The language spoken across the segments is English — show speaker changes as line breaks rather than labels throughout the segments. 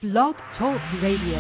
Blog Talk Radio.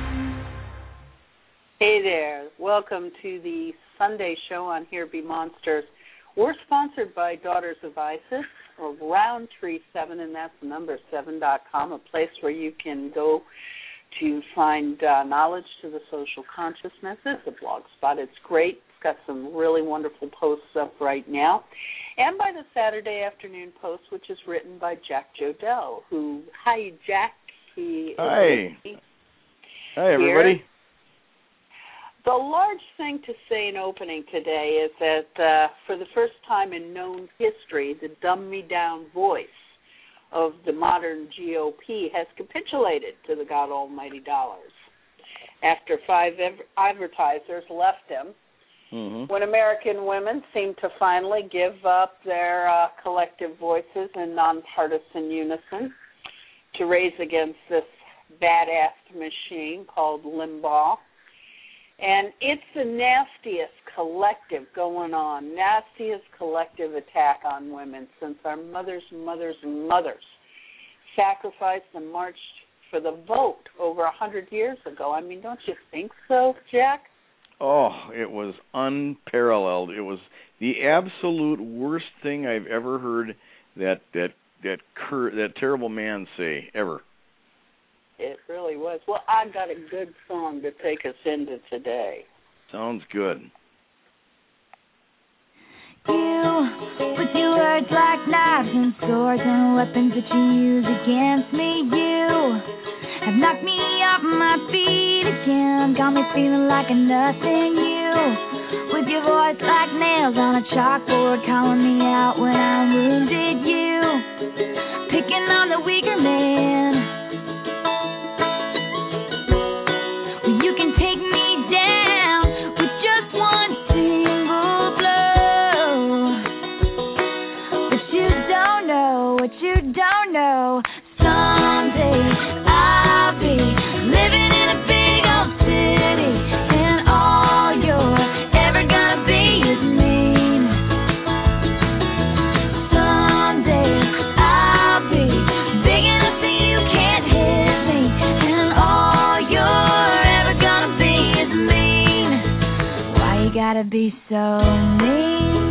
Hey there. Welcome to the Sunday show on Here Be Monsters. We're sponsored by Daughters of Isis, or Roundtree 7, and that's the number 7.com, a place where you can go to find knowledge to the social consciousness. It's a blog spot. It's great. It's got some really wonderful posts up right now. And by the Saturday Afternoon Post, which is written by Jack Jodell, who, hi, Jack.
Hi. Hi, everybody.
Here. The large thing to say in opening today is that for the first time in known history, the dumb-me-down voice of the modern GOP has capitulated to the God Almighty dollars. After 5 advertisers left him, when American women seem to finally give up their collective voices in nonpartisan unison to raise against this badass machine called Limbaugh. And it's the nastiest collective going on, nastiest collective attack on women since our mothers sacrificed and marched for the vote over 100 years ago. I mean, don't you think so, Jack?
Oh, it was unparalleled. It was the absolute worst thing I've ever heard that terrible man say ever.
It really was. Well, I got a good song to take us into today.
Sounds good.
You, with your words like knives and swords and weapons that you use against me, you have knocked me off my feet again, got me feeling like a nothing. You, with your voice like nails on a chalkboard, calling me out when I'm wounded. You, picking on the weaker man. You can take me down with just one single blow. But you don't know what you don't know. Someday I'll be living in a big old city, and all you're ever gonna be is mean. Someday I'll be big enough so you can't hit me, and all you're gotta be so mean.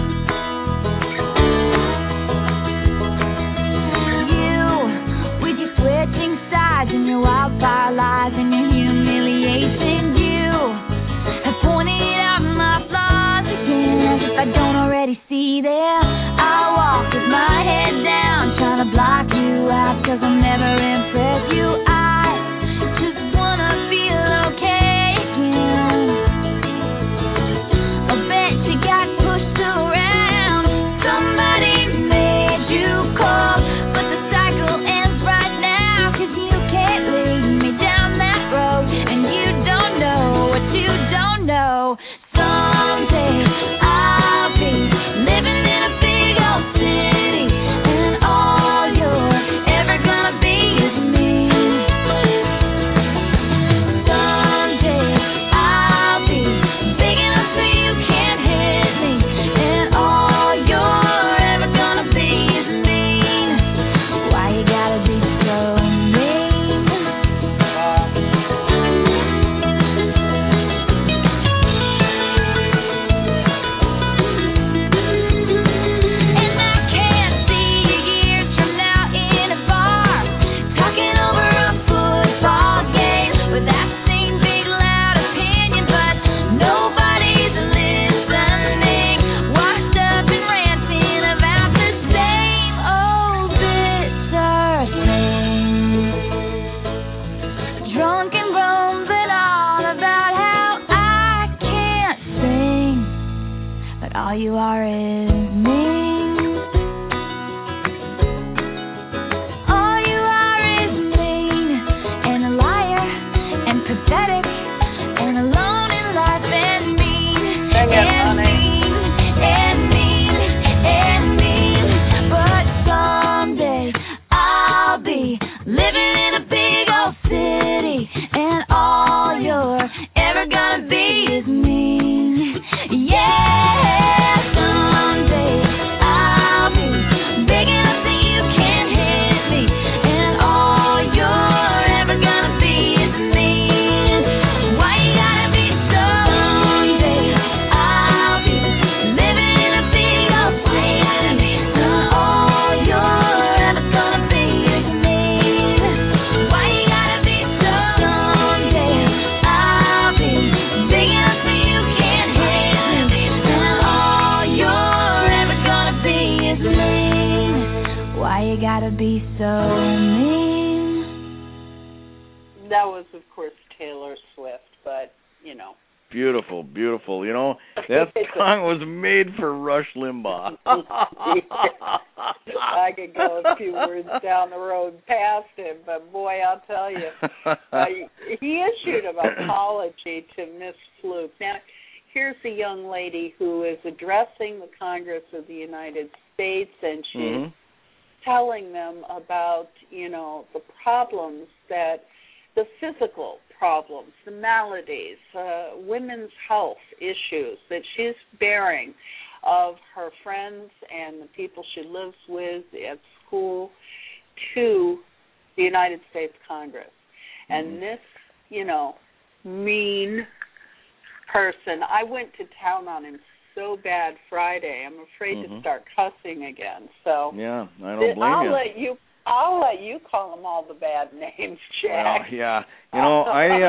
You, with your switching sides and your wildfire lies and your humiliation, you have pointed out my flaws again as if I don't already see them. I walk with my head down, trying to block you out, 'cause I'll never impress you. I just wanna feel okay again. You got pushed around, somebody made you cold, but the cycle ends right now, 'cause you can't lead me down that road, and you don't know what you don't know. Someday I'll be living in a big old city, and all you're ever gonna be is me.
That was, of course, Taylor Swift, but, you know.
Beautiful, beautiful. You know, that song was made for Rush Limbaugh.
I could go a few words down the road past him, but boy, I'll tell you, he issued an apology to Miss Fluke. Now, here's a young lady who is addressing the Congress of the United States, and she's telling them about, you know, the problems that, the physical problems, the maladies, women's health issues that she's bearing of her friends and the people she lives with at school to the United States Congress. And this, you know, mean person, I went to town on him so bad Friday. I'm afraid to start cussing again. So
yeah, I don't blame you.
I'll let you call them all the bad names, Jack.
Well, yeah. You know,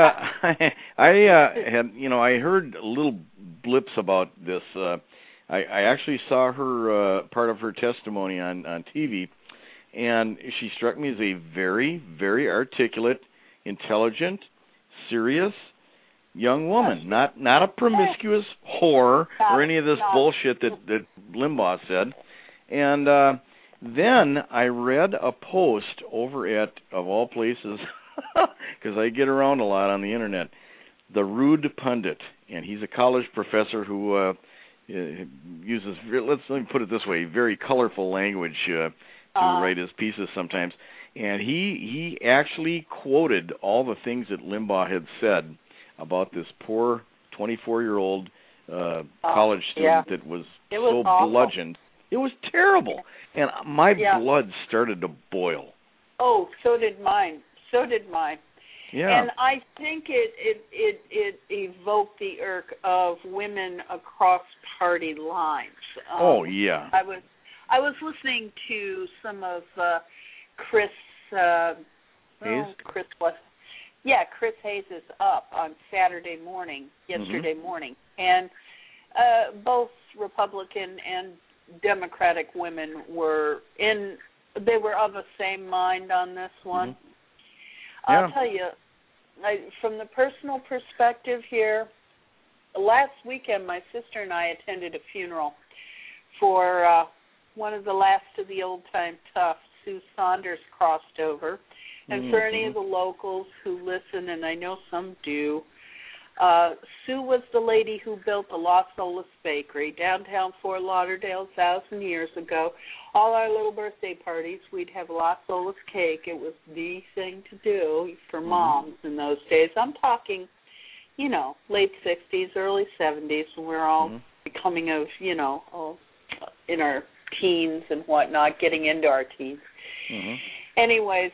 I had, you know, I heard little blips about this. I actually saw her part of her testimony on TV, and she struck me as a very, very articulate, intelligent, serious young woman. Not a promiscuous whore or any of this bullshit that Limbaugh said. And then I read a post over at, of all places, because I get around a lot on the internet, The Rude Pundit, and he's a college professor who uses, let me put it this way, very colorful language to write his pieces sometimes. And he actually quoted all the things that Limbaugh had said about this poor 24-year-old college student that was so bludgeoned. It was terrible. And my blood started to boil.
Oh, so did mine.
Yeah.
And I think it evoked the irk of women across party lines.
Oh yeah.
I was listening to some of Chris
Hayes.
Chris Hayes is up on Saturday morning, yesterday morning, and both Republican and Democratic women were they were of the same mind on this one. I'll tell you, from the personal perspective here, last weekend my sister and I attended a funeral for one of the last of the old-time toughs. Sue Saunders crossed over. And for any of the locals who listen, and I know some do, Sue was the lady who built the Las Olas Bakery downtown Fort Lauderdale 1,000 years ago. All our little birthday parties, we'd have Las Olas cake. It was the thing to do for moms in those days. I'm talking, you know, late 60s, early 70s, when we're all becoming of, you know, in our teens and whatnot, getting into our teens. Anyways,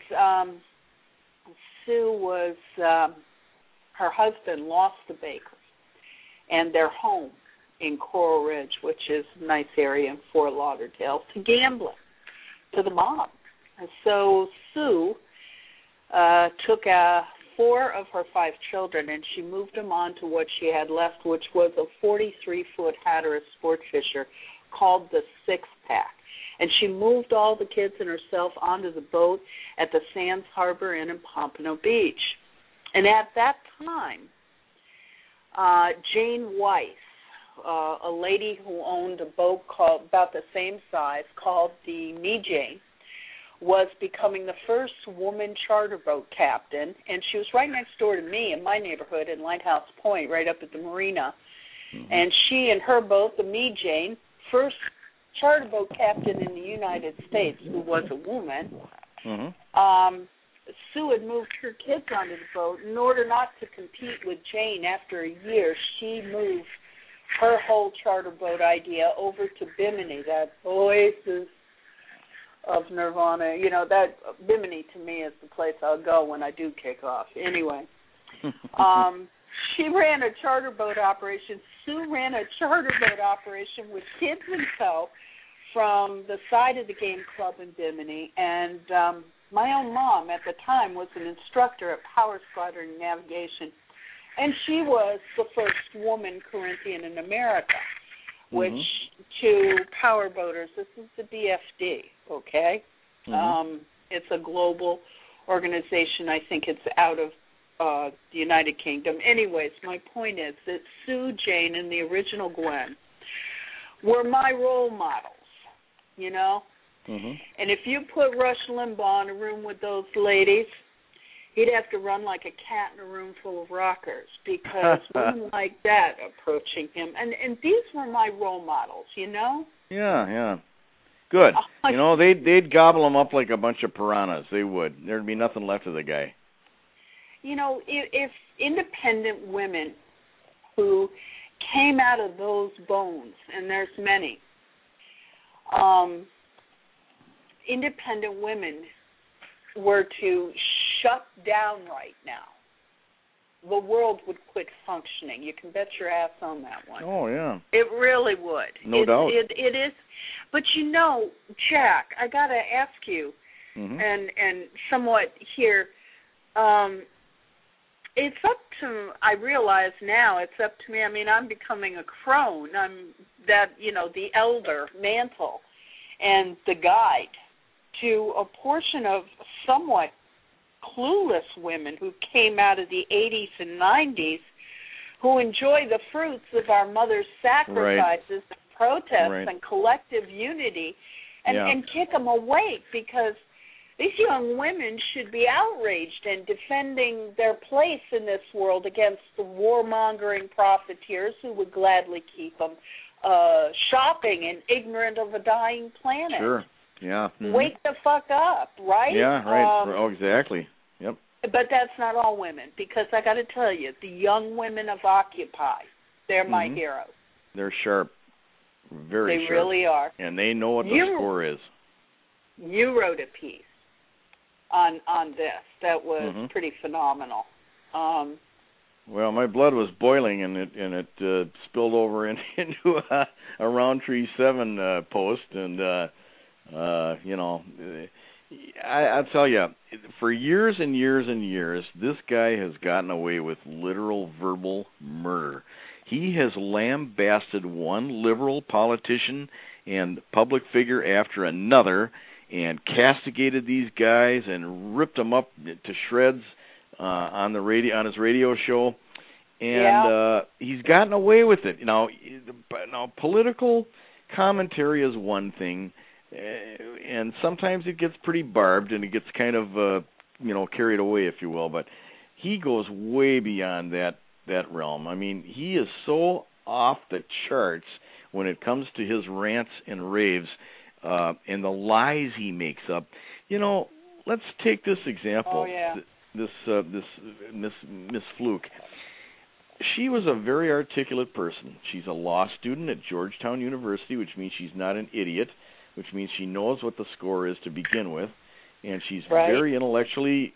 Sue was... her husband lost the bakery and their home in Coral Ridge, which is a nice area in Fort Lauderdale, to gambling, to the mob. And so Sue took 4 of her 5 children, and she moved them on to what she had left, which was a 43-foot Hatteras sport fisher called the Six Pack. And she moved all the kids and herself onto the boat at the Sands Harbor Inn in Pompano Beach. And at that time, Jane Weiss, a lady who owned a boat called about the same size called the Me Jane, was becoming the first woman charter boat captain, and she was right next door to me in my neighborhood in Lighthouse Point, right up at the marina. And she and her boat, the Me Jane, first charter boat captain in the United States who was a woman. Sue had moved her kids onto the boat. In order not to compete with Jane after a year, she moved her whole charter boat idea over to Bimini, that oasis of Nirvana. You know, that Bimini to me is the place I'll go when I do kick off. Anyway, she ran a charter boat operation. Sue ran a charter boat operation with kids in tow from the side of the game club in Bimini, and my own mom at the time was an instructor at Power Squadron Navigation, and she was the first woman Corinthian in America, which to power boaters, this is the DFD, okay? It's a global organization. I think it's out of the United Kingdom. Anyways, my point is that Sue, Jane, and the original Gwen were my role models, you know?
Mm-hmm.
And if you put Rush Limbaugh in a room with those ladies, he'd have to run like a cat in a room full of rockers, because women like that approaching him. And these were my role models, you know?
Yeah. Good. You know, they'd gobble them up like a bunch of piranhas. They would. There'd be nothing left of the guy.
You know, if independent women who came out of those bones, and there's many, independent women were to shut down right now, the world would quit functioning. You can bet your ass on that one.
Oh, yeah.
It really would.
No doubt.
It is. But, you know, Jack, I got to ask you, and somewhat here, it's up to, I realize now, it's up to me. I mean, I'm becoming a crone. I'm that, you know, the elder mantle and the guide to a portion of somewhat clueless women who came out of the 80s and 90s who enjoy the fruits of our mothers' sacrifices and protests and collective unity and kick them awake, because these young women should be outraged and defending their place in this world against the warmongering profiteers who would gladly keep them shopping and ignorant of a dying planet.
Sure. Yeah. Mm-hmm.
Wake the fuck up, right?
Yeah, right. Oh, exactly. Yep.
But that's not all women, because I got to tell you, the young women of Occupy, they're my heroes.
They're sharp. Very sharp.
They really are.
And they know what the score is.
You wrote a piece on this that was pretty phenomenal.
Well, my blood was boiling, and it spilled over into a Roundtree 7 post, and you know, I'll tell you, for years and years and years, this guy has gotten away with literal verbal murder. He has lambasted one liberal politician and public figure after another, and castigated these guys and ripped them up to shreds on his radio show, and he's gotten away with it. Now, political commentary is one thing, and sometimes it gets pretty barbed and it gets kind of carried away, if you will. But he goes way beyond that realm. I mean, he is so off the charts when it comes to his rants and raves. And the lies he makes up. You know, let's take this example.
Oh, yeah.
This Miss Fluke. She was a very articulate person. She's a law student at Georgetown University, which means she's not an idiot, which means she knows what the score is to begin with, and she's very intellectually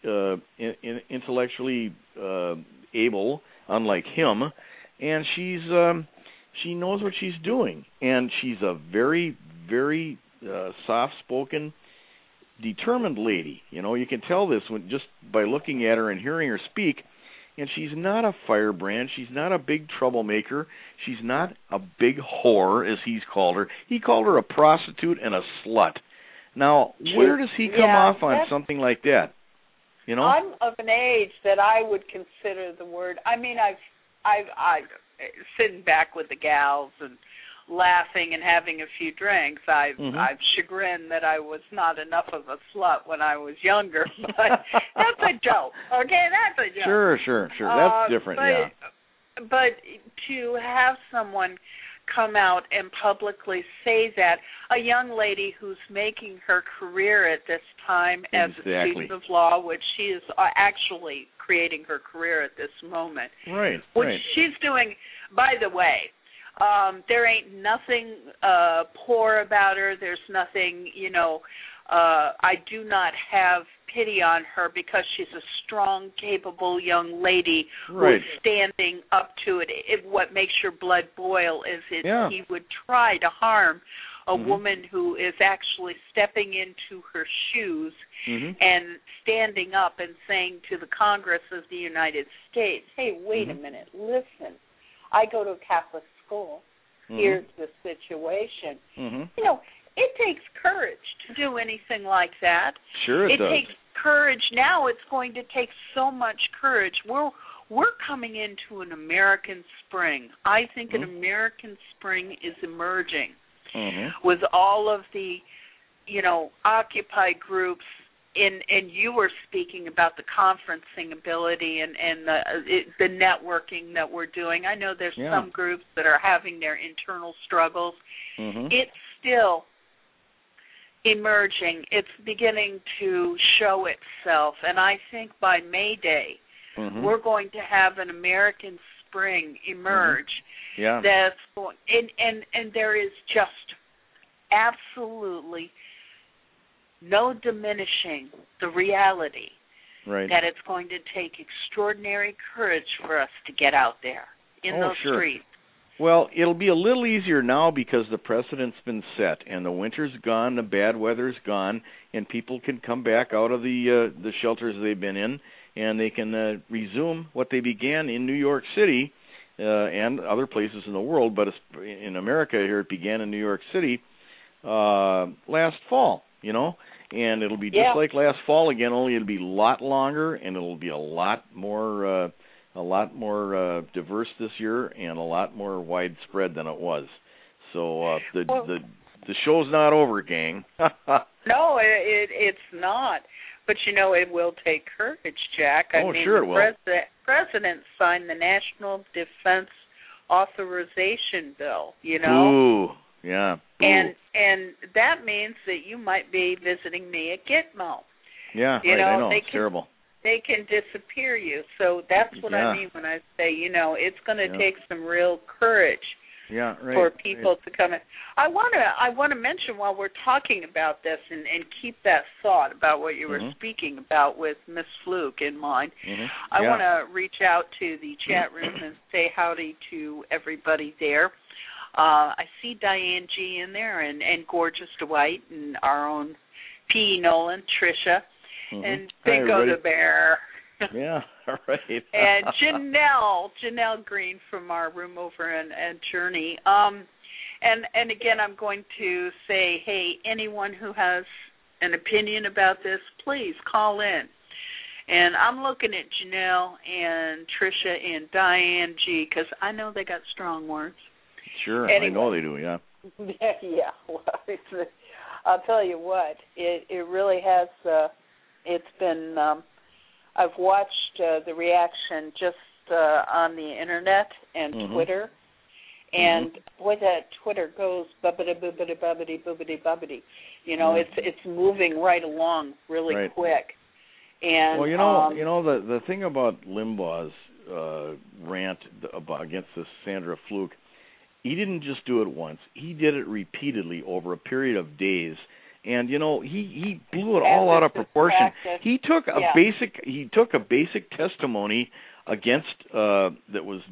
able, unlike him, and she knows what she's doing, and she's a very, very soft-spoken, determined lady. You know, you can tell this just by looking at her and hearing her speak. And she's not a firebrand. She's not a big troublemaker. She's not a big whore, as he's called her. He called her a prostitute and a slut. Now, where does he come off on something like that? You know,
I'm of an age that I would consider the word. I mean, I've sitting back with the gals and laughing and having a few drinks. I've chagrined that I was not enough of a slut when I was younger, but that's a joke. Okay, that's a joke.
Sure. That's different.
But to have someone come out and publicly say that, a young lady who's making her career at this time as a student of law, which she is actually creating her career at this moment, which she's doing, by the way. There ain't nothing poor about her. There's nothing, I do not have pity on her, because she's a strong, capable young lady who's standing up to it. What makes your blood boil is he would try to harm a woman who is actually stepping into her shoes and standing up and saying to the Congress of the United States, hey, wait a minute, listen, I go to a Catholic school. Here's the situation. it takes courage to do anything like that.
Sure it does.
It takes courage. Now it's going to take so much courage. We're coming into an American spring. I think an American spring is emerging with all of the, Occupy groups. And you were speaking about the conferencing ability and the networking that we're doing. I know there's some groups that are having their internal struggles. It's still emerging. It's beginning to show itself. And I think by May Day, we're going to have an American spring emerge. That's going, and there is just absolutely no diminishing the reality that it's going to take extraordinary courage for us to get out there in those streets.
Well, it'll be a little easier now because the precedent's been set, and the winter's gone, the bad weather's gone, and people can come back out of the shelters they've been in, and they can resume what they began in New York City and other places in the world, but in America here it began in New York City last fall, and it'll be just like last fall again, only it'll be a lot longer, and it'll be a lot more diverse this year, and a lot more widespread than it was. So the show's not over, gang.
No, it's not. But it will take courage, Jack. I mean,
sure it will.
The president signed the National Defense Authorization Bill.
Ooh. Yeah.
And that means that you might be visiting me at Gitmo.
Yeah, I know. It's terrible.
They can disappear you. So that's what I mean when I say, it's going to take some real courage for people to come in. I want to mention while we're talking about this and keep that thought about what you were speaking about with Miss Fluke in mind. I want to reach out to the chat room and say howdy to everybody there. I see Diane G. in there and Gorgeous Dwight and our own P. Nolan, Tricia, and Big O the Bear.
Yeah, all right.
And Janelle Green from our room over in Journey. And again, I'm going to say, hey, anyone who has an opinion about this, please call in. And I'm looking at Janelle and Tricia and Diane G. because I know they got strong words.
Sure,
anyway.
I know they do, yeah.
Yeah, well, I'll tell you what, it really has, it's been, I've watched the reaction just on the Internet and Twitter, and boy, that Twitter goes bubbity-bubbity-bubbity-bubbity. It's moving right along really quick. And
well, the thing about Limbaugh's rant against this Sandra Fluke, he didn't just do it once. He did it repeatedly over a period of days. And he blew it all out of proportion. He took a basic testimony against that was,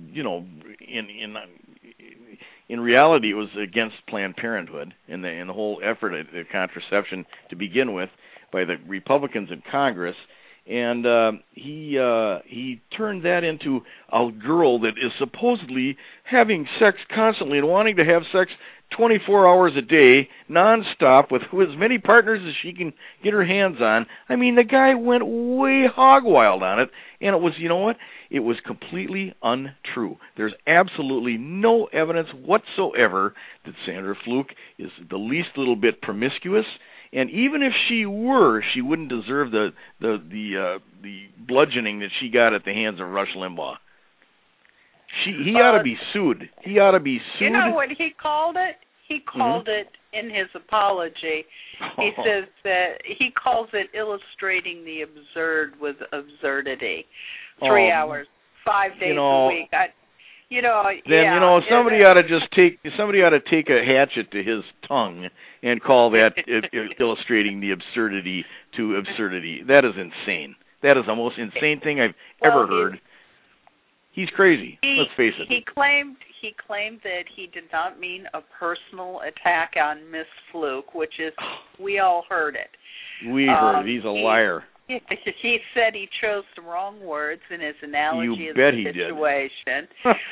in reality it was against Planned Parenthood and the whole effort at contraception to begin with by the Republicans in Congress. And he turned that into a girl that is supposedly having sex constantly and wanting to have sex 24 hours a day, nonstop, with as many partners as she can get her hands on. I mean, the guy went way hog wild on it, and it was, it was completely untrue. There's absolutely no evidence whatsoever that Sandra Fluke is the least little bit promiscuous. And even if she were, she wouldn't deserve the bludgeoning that she got at the hands of Rush Limbaugh. He ought to be sued. He ought to be sued.
You know what he called it? He called it in his apology. He says that he calls it illustrating the absurd with absurdity. 3 hours, 5 days a week.
Somebody ought to take a hatchet to his tongue and call that illustrating the absurdity to absurdity. That is insane. That is the most insane thing I've ever heard. He's crazy. Let's face it.
He claimed that he did not mean a personal attack on Miss Fluke, which is we all heard it.
We heard it. He's a liar.
He said he chose the wrong words in his analogy
You
of
bet
the
he did.
situation.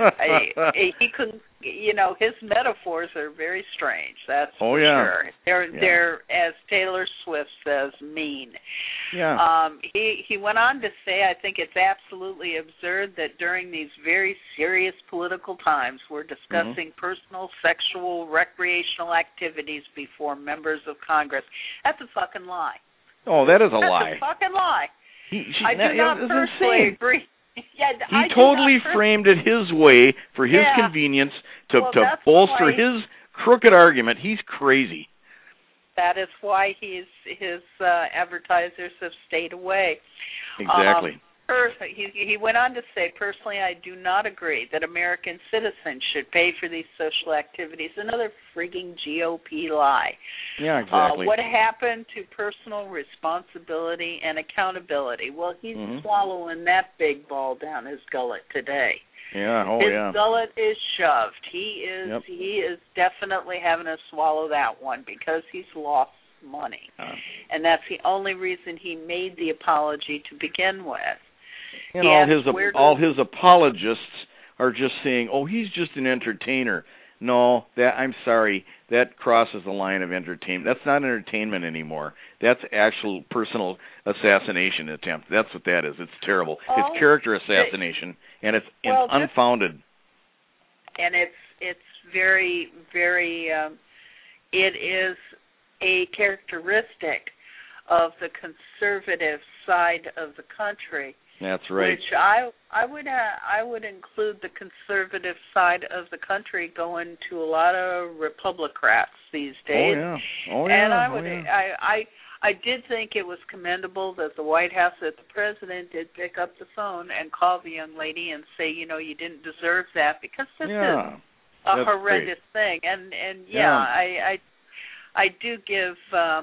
He couldn't, his metaphors are very strange. That's for sure. They're, as Taylor Swift says, mean.
Yeah.
He went on to say, I think it's absolutely absurd that during these very serious political times, we're discussing personal, sexual, recreational activities before members of Congress. That's a fucking lie.
Oh, that is a lie.
That's a fucking lie. I do not personally
insane.
agree.
He totally framed it his way for his convenience to bolster his crooked argument. He's crazy.
That is why his advertisers have stayed away.
Exactly.
He went on to say, personally, I do not agree that American citizens should pay for these social activities. Another frigging GOP lie.
Yeah, exactly.
What happened to personal responsibility and accountability? Well, he's swallowing that big ball down his gullet today.
Yeah,
his gullet is shoved. He is definitely having to swallow that one because he's lost money. And that's the only reason he made the apology to begin with.
And all his apologists are just saying, "Oh, he's just an entertainer." No, I'm sorry, that crosses the line of entertainment. That's not entertainment anymore. That's actual personal assassination attempt. That's what that is. It's terrible. It's character assassination, and it's unfounded.
And it's very, very. It is a characteristic of the conservative side of the country.
That's right.
Which I would include the conservative side of the country going to a lot of Republicrats these days.
Oh yeah.
And I did think it was commendable that the White House, that the president did pick up the phone and call the young lady and say, you didn't deserve that, because this is a horrendous thing. And I do give.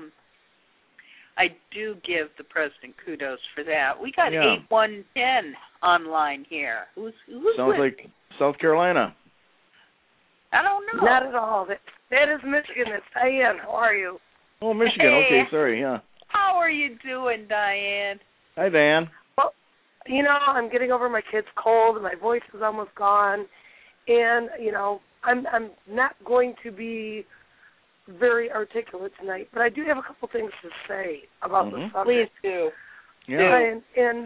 I do give the president kudos for that. We got 8110 online here. Who's
Sounds like South Carolina.
I don't know.
Not at all. That is Michigan. It's Diane. How are you?
Oh, Michigan. Hey. Okay, sorry. Yeah.
How are you doing, Diane?
Hi, Diane.
Well, I'm getting over my kid's cold, and my voice is almost gone. And I'm not going to be very articulate tonight, but I do have a couple things to say about the subject.
Please do.
Yeah.
And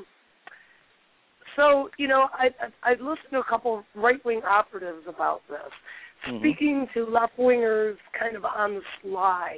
so, I listened to a couple of right-wing operatives about this, speaking to left-wingers kind of on the sly.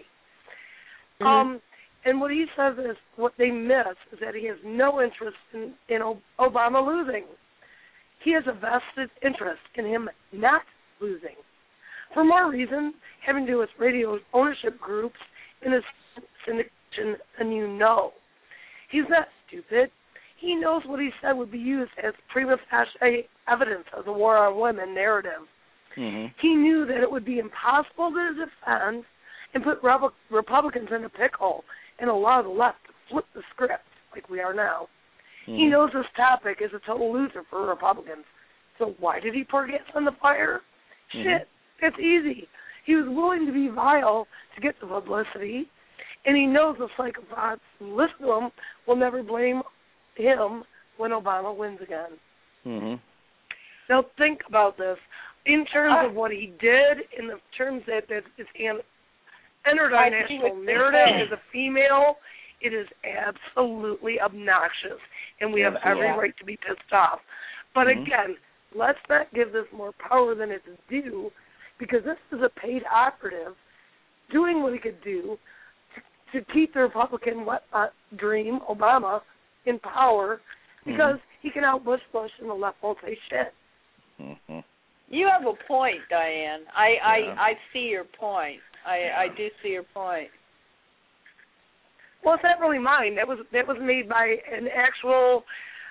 And what he says is, what they miss is that he has no interest in Obama losing. He has a vested interest in him not losing, for more reasons having to do with radio ownership groups in his syndication than you know. He's not stupid. He knows what he said would be used as prima facie evidence of the war on women narrative. He knew that it would be impossible to defend and put Republicans in a pickle and allow the left to flip the script like we are now. He knows this topic is a total loser for Republicans. So why did he pour gas on the fire? Shit, it's easy. He was willing to be vile to get the publicity, and he knows the psychopaths who listen to him will never blame him when Obama wins again. Now think about this. In terms of what he did, in the terms that it's entered our national narrative as a female, it is absolutely obnoxious, and we have every right to be pissed off. But again, let's not give this more power than it's due, because this is a paid operative doing what he could do to keep the Republican dream, Obama, in power, because he can out-Bush and the left won't say shit.
You have a point, Diane. I see your point. I do see your point.
Well, it's not really mine. That was made by an actual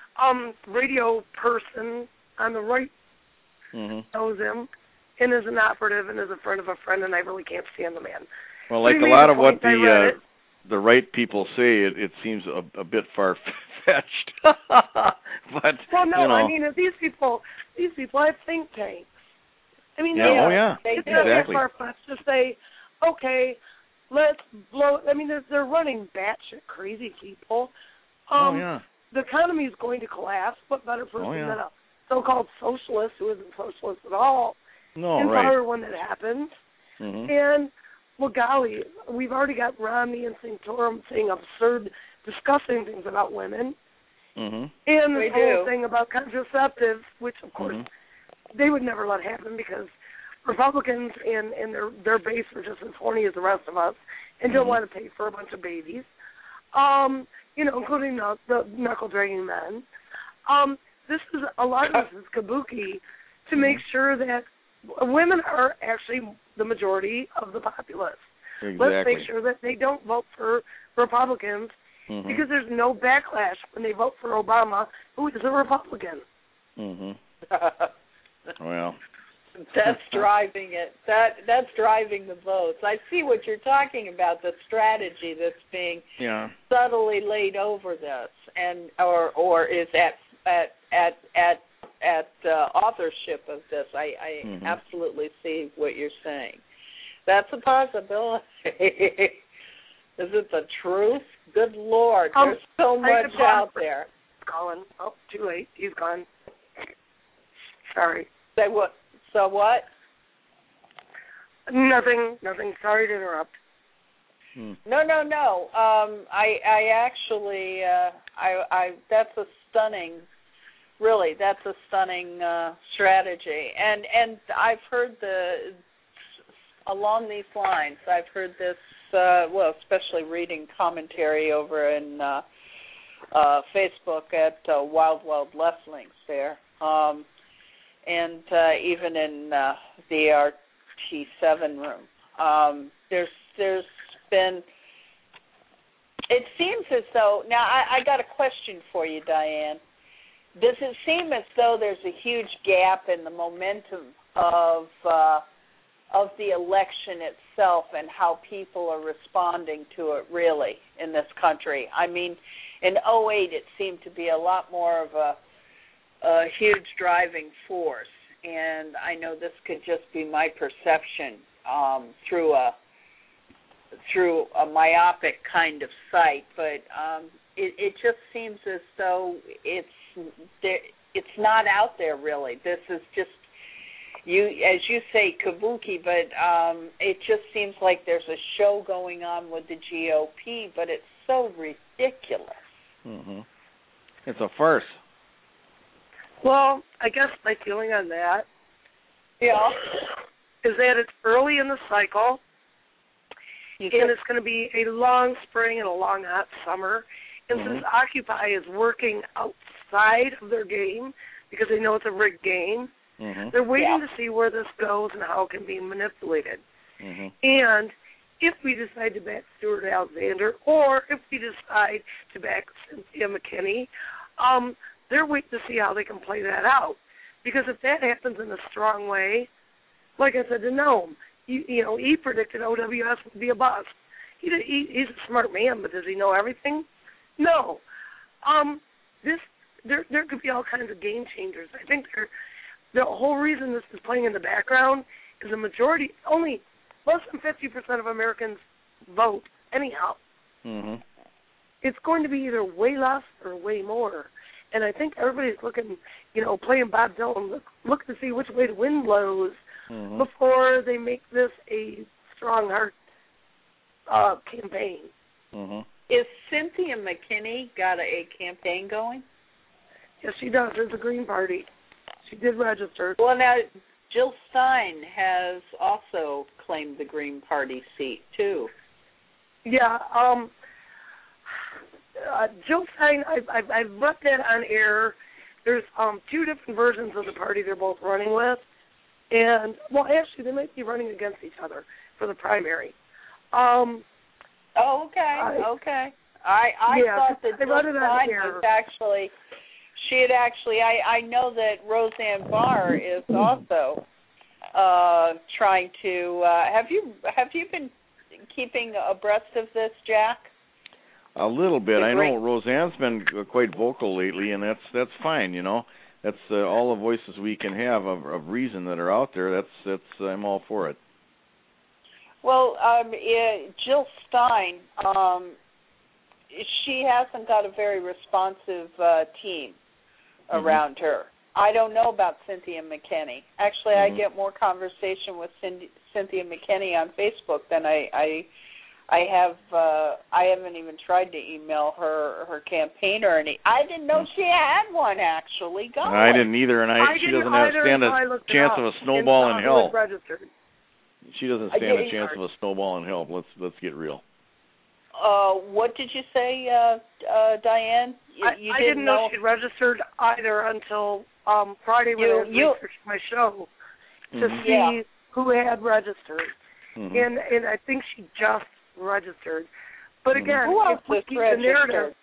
radio person on the right. Knows him, and is an operative, and is a friend of a friend, and I really can't stand the man.
Well, like a lot of what the right people say, it seems a bit far-fetched. But
I mean, these people have think tanks. I mean,
exactly.
It's not far-fetched to say, okay, let's blow. I mean, they're running batshit crazy people. The economy is going to collapse. What better person than a so-called socialist who isn't socialist at all in power when that happens? And, well, golly, we've already got Romney and Santorum saying absurd, disgusting things about women. And this whole thing about contraceptives, which, of course, they would never let happen because Republicans and their base are just as horny as the rest of us and don't want to pay for a bunch of babies, including the knuckle-dragging men. This is a lot of this is kabuki to make sure that women are actually the majority of the populace.
Exactly.
Let's make sure that they don't vote for Republicans because there's no backlash when they vote for Obama, who is a Republican.
Well,
that's driving it. That's driving the votes. I see what you're talking about. The strategy that's being subtly laid over this, and or is at authorship of this. I absolutely see what you're saying. That's a possibility. Is it the truth? Good Lord, there's so much out there.
Colin, too late. He's gone. Sorry.
Say what? So what?
Nothing. Sorry to interrupt.
No. I actually, that's a stunning. Really, that's a stunning strategy, and I've heard along these lines. I've heard this, especially reading commentary over in Facebook at Wild Leftlings there, and even in the RT7 room. There's been. It seems as though now I got a question for you, Diane. Does it seem as though there's a huge gap in the momentum of the election itself and how people are responding to it really in this country? I mean, in 2008 it seemed to be a lot more of a huge driving force, and I know this could just be my perception through a myopic kind of sight, but it just seems as though it's not out there really. This is just as you say, kabuki, but it just seems like there's a show going on with the GOP, but it's so ridiculous.
It's a farce.
Well, I guess my feeling on that is that it's early in the cycle, and it's going to be a long spring and a long hot summer. And since Occupy is working outside of their game because they know it's a rigged game, they're waiting to see where this goes and how it can be manipulated. And if we decide to back Stuart Alexander or if we decide to back Cynthia McKinney, they're waiting to see how they can play that out. Because if that happens in a strong way, like I said to Noam, he predicted OWS would be a bust. He's a smart man, but does he know everything? No. There could be all kinds of game changers. I think the whole reason this is playing in the background is the majority, only less than 50% of Americans vote anyhow. It's going to be either way less or way more. And I think everybody's looking, playing Bob Dylan, look to see which way the wind blows before they make this a strong heart campaign.
Is Cynthia McKinney got a campaign going?
Yes, she does. There's a Green Party. She did register.
Well, now, Jill Stein has also claimed the Green Party seat, too.
Yeah. Jill Stein, I've left that on air. There's two different versions of the party they're both running with. And, well, actually, they might be running against each other for the primary.
Okay. I thought that Jill Stein was actually, I know that Roseanne Barr is also trying to, have you been keeping abreast of this, Jack?
A little bit. I know Roseanne's been quite vocal lately, and that's fine, That's all the voices we can have of reason that are out there. That's I'm all for it.
Well, Jill Stein, she hasn't got a very responsive team around her. I don't know about Cynthia McKinney. Actually, I get more conversation with Cynthia McKinney on Facebook than I have. I haven't even tried to email her campaign or any. I didn't know she had one actually. Going.
I didn't either, and she doesn't stand a chance of a snowball in hell. She doesn't stand a chance of a snowball in hell. Let's get real.
What did you say, Diane? I didn't know she'd registered either until Friday when I was researching my show to see who had registered, and I think she just registered. But again, if we keep the narrative,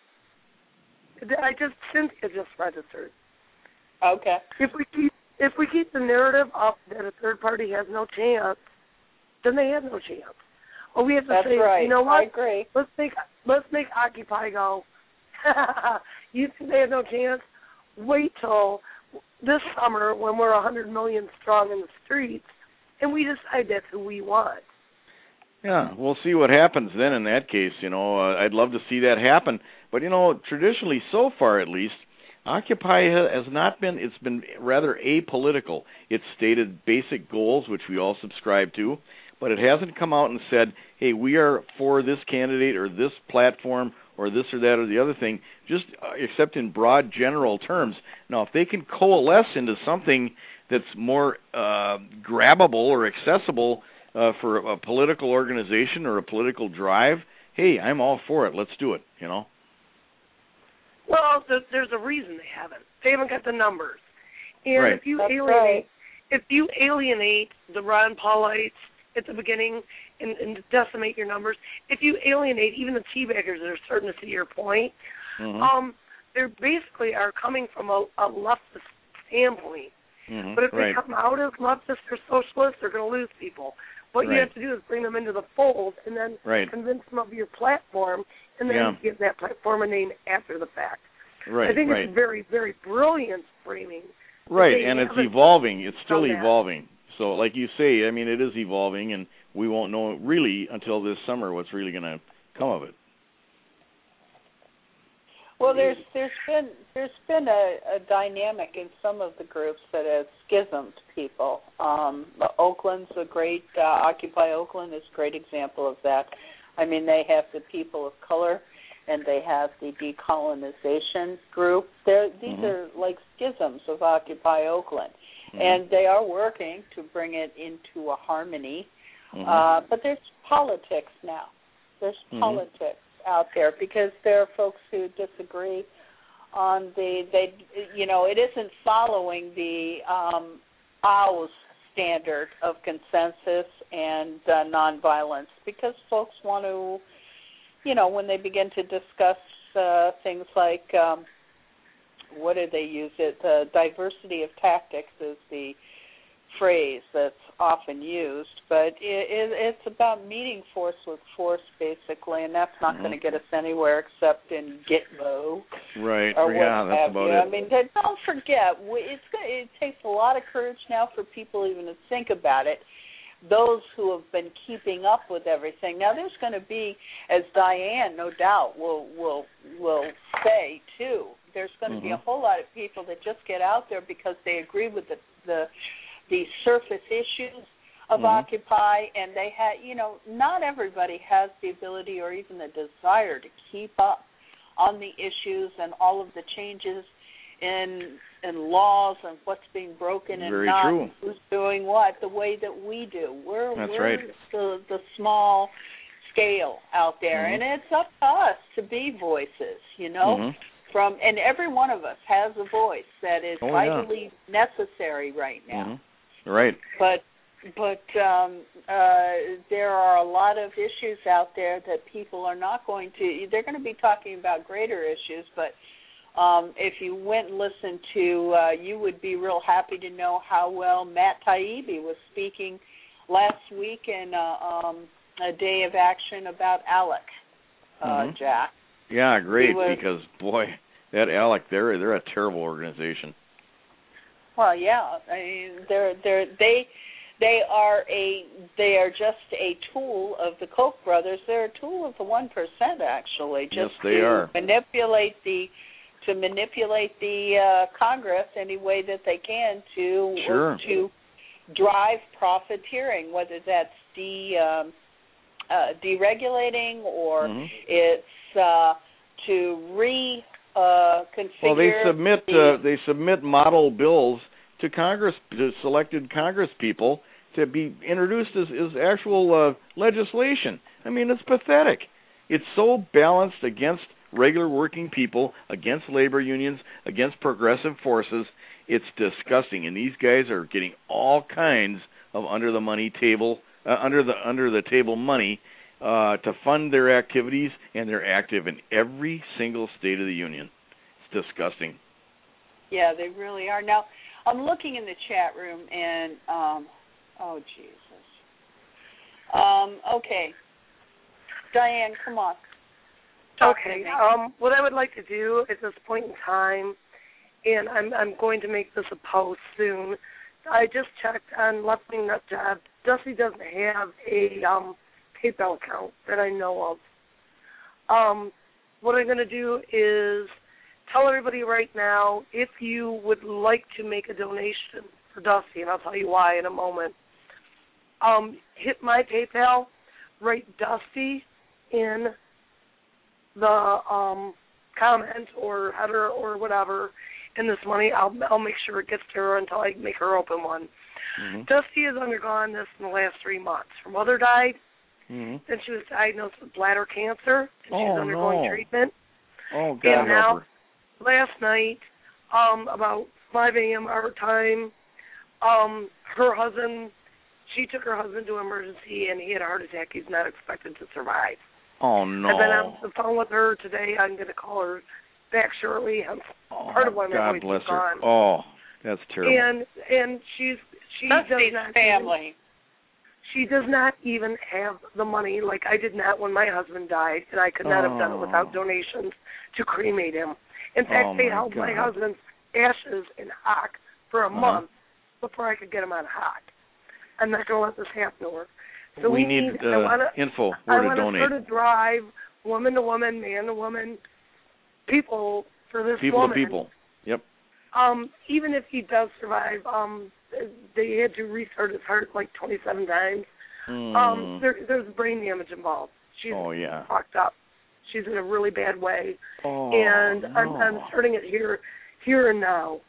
Cynthia just registered.
Okay.
If we keep the narrative up that a third party has no chance, then they have no chance. Or we have to say,
right.
You know what?
I agree.
Let's make Occupy go. You think they have no chance? Wait till this summer when we're 100 million strong in the streets, and we decide that's who we want.
Yeah, we'll see what happens then in that case. I'd love to see that happen. But, traditionally, so far at least, Occupy has not been, it's been rather apolitical. It's stated basic goals, which we all subscribe to, but it hasn't come out and said, hey, we are for this candidate or this platform or this or that or the other thing, just except in broad general terms. Now, if they can coalesce into something that's more grabbable or accessible for a political organization or a political drive, hey, I'm all for it. Let's do it,
Well, there's a reason they haven't. They haven't got the numbers. And
right.
if you alienate the Ron Paulites at the beginning and decimate your numbers, if you alienate even the teabaggers that are starting to see your point, they basically are coming from a leftist standpoint. But if they come out as leftists or socialists, they're going to lose people. What you have to do is bring them into the fold and then convince them of your platform and then give that platform a name after the fact.
Right,
I think it's very, very brilliant framing.
Right, and it's evolving. It's still evolving. So like you say, I mean, it is evolving, and we won't know really until this summer what's really going to come of it.
Well, there's been a dynamic in some of the groups that has schismed people. Oakland's a great Occupy Oakland is a great example of that. I mean, they have the people of color, and they have the decolonization group. These are like schisms of Occupy Oakland, and they are working to bring it into a harmony. But there's politics now. There's politics out there because there are folks who disagree on it isn't following the OWS standard of consensus and nonviolence because folks want to, when they begin to discuss things like, what do they use it? Diversity of tactics is the phrase that's often used, but it's about meeting force with force, basically, and that's not going to get us anywhere except in Gitmo.
Right,
or
that's about it.
I mean, don't forget, it takes a lot of courage now for people even to think about it, those who have been keeping up with everything. Now, there's going to be, as Diane, no doubt, will say, too, there's going to be a whole lot of people that just get out there because they agree with the surface issues of Occupy, and they not everybody has the ability or even the desire to keep up on the issues and all of the changes in laws and what's being broken and not, who's doing what, the way that we do. We're the small scale out there, and it's up to us to be voices, and every one of us has a voice that is vitally necessary right now.
Right.
But there are a lot of issues out there that people are not going to. They're going to be talking about greater issues, but if you went and listened to, you would be real happy to know how well Matt Taibbi was speaking last week in a day of action about ALEC, Jack.
Yeah, great, because, boy, that ALEC, they're a terrible organization.
Well, yeah, I mean, They are just a tool of the Koch brothers. They're a tool of the 1%, actually. Just
yes, they are.
Manipulate the Congress any way that they can to drive profiteering, whether that's deregulating or it's to reconfigure.
Well, they submit model bills to Congress, to selected Congress people, to be introduced as actual legislation. I mean, it's pathetic. It's so balanced against regular working people, against labor unions, against progressive forces. It's disgusting, and these guys are getting all kinds of under the table money to fund their activities, and they're active in every single state of the union. It's disgusting.
Yeah, they really are. Now, I'm looking in the chat room, and oh Jesus. Okay, Diane, come on.
Okay. What I would like to do at this point in time, and I'm going to make this a post soon. I just checked on Left Wing Nut Job. Dusty doesn't have a PayPal account that I know of. What I'm going to do is tell everybody right now, if you would like to make a donation for Dusty, and I'll tell you why in a moment, hit my PayPal, write Dusty in the comment or header or whatever, and this money, I'll make sure it gets to her until I make her open one. Mm-hmm. Dusty has undergone this in the last 3 months. Her mother died, then she was diagnosed with bladder cancer, and she's undergoing treatment.
Oh, God.
And now, last night, about 5 a.m. our time, her husband, she took her husband to emergency, and he had a heart attack. He's not expected to survive.
Oh, no.
I've been on the phone with her today. I'm going to call her back shortly. Part of why my voice is gone.
Oh, that's terrible.
And she does not
family.
She does not even have the money, like I did not when my husband died, and I could not have done it without donations to cremate him. In fact, they held my husband's ashes in hock for a month before I could get him on hock. I'm not going to let this happen to her. So
we need info where to donate. I want her to drive woman to woman, man to woman, people for this woman. People to people. Yep.
Even if he does survive, they had to restart his heart like 27 times. There's brain damage involved. She's fucked up. She's in a really bad way. And I'm starting it here and now.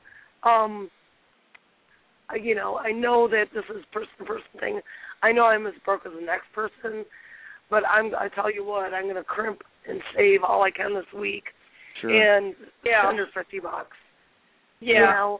I know that this is person-to-person thing. I know I'm as broke as the next person, but I tell you what, I'm going to crimp and save all I can this week.
Sure.
And under $50.
Yeah.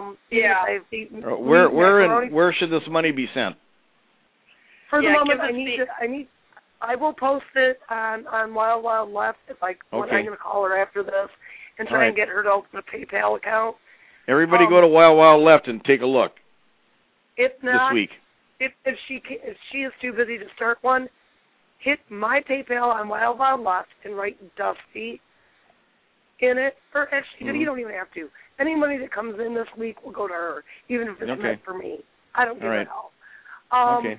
Where should this money be sent?
For the moment, I will post it on Wild Wild Left when I'm going to call her after this and try and get her to open a PayPal account.
Everybody go to Wild Wild Left and take a look.
If not,
this week.
If she is too busy to start one, hit my PayPal on Wild Wild Left and write Dusty in it. Or actually, you don't even have to. Any money that comes in this week will go to her, even if it's meant for me. I don't give it all.
Okay.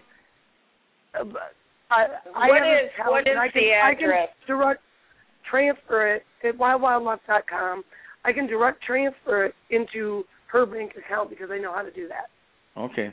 What is the address?
I can direct transfer it at wildwildleft.com. I can direct transfer it into her bank account because I know how to do that.
Okay.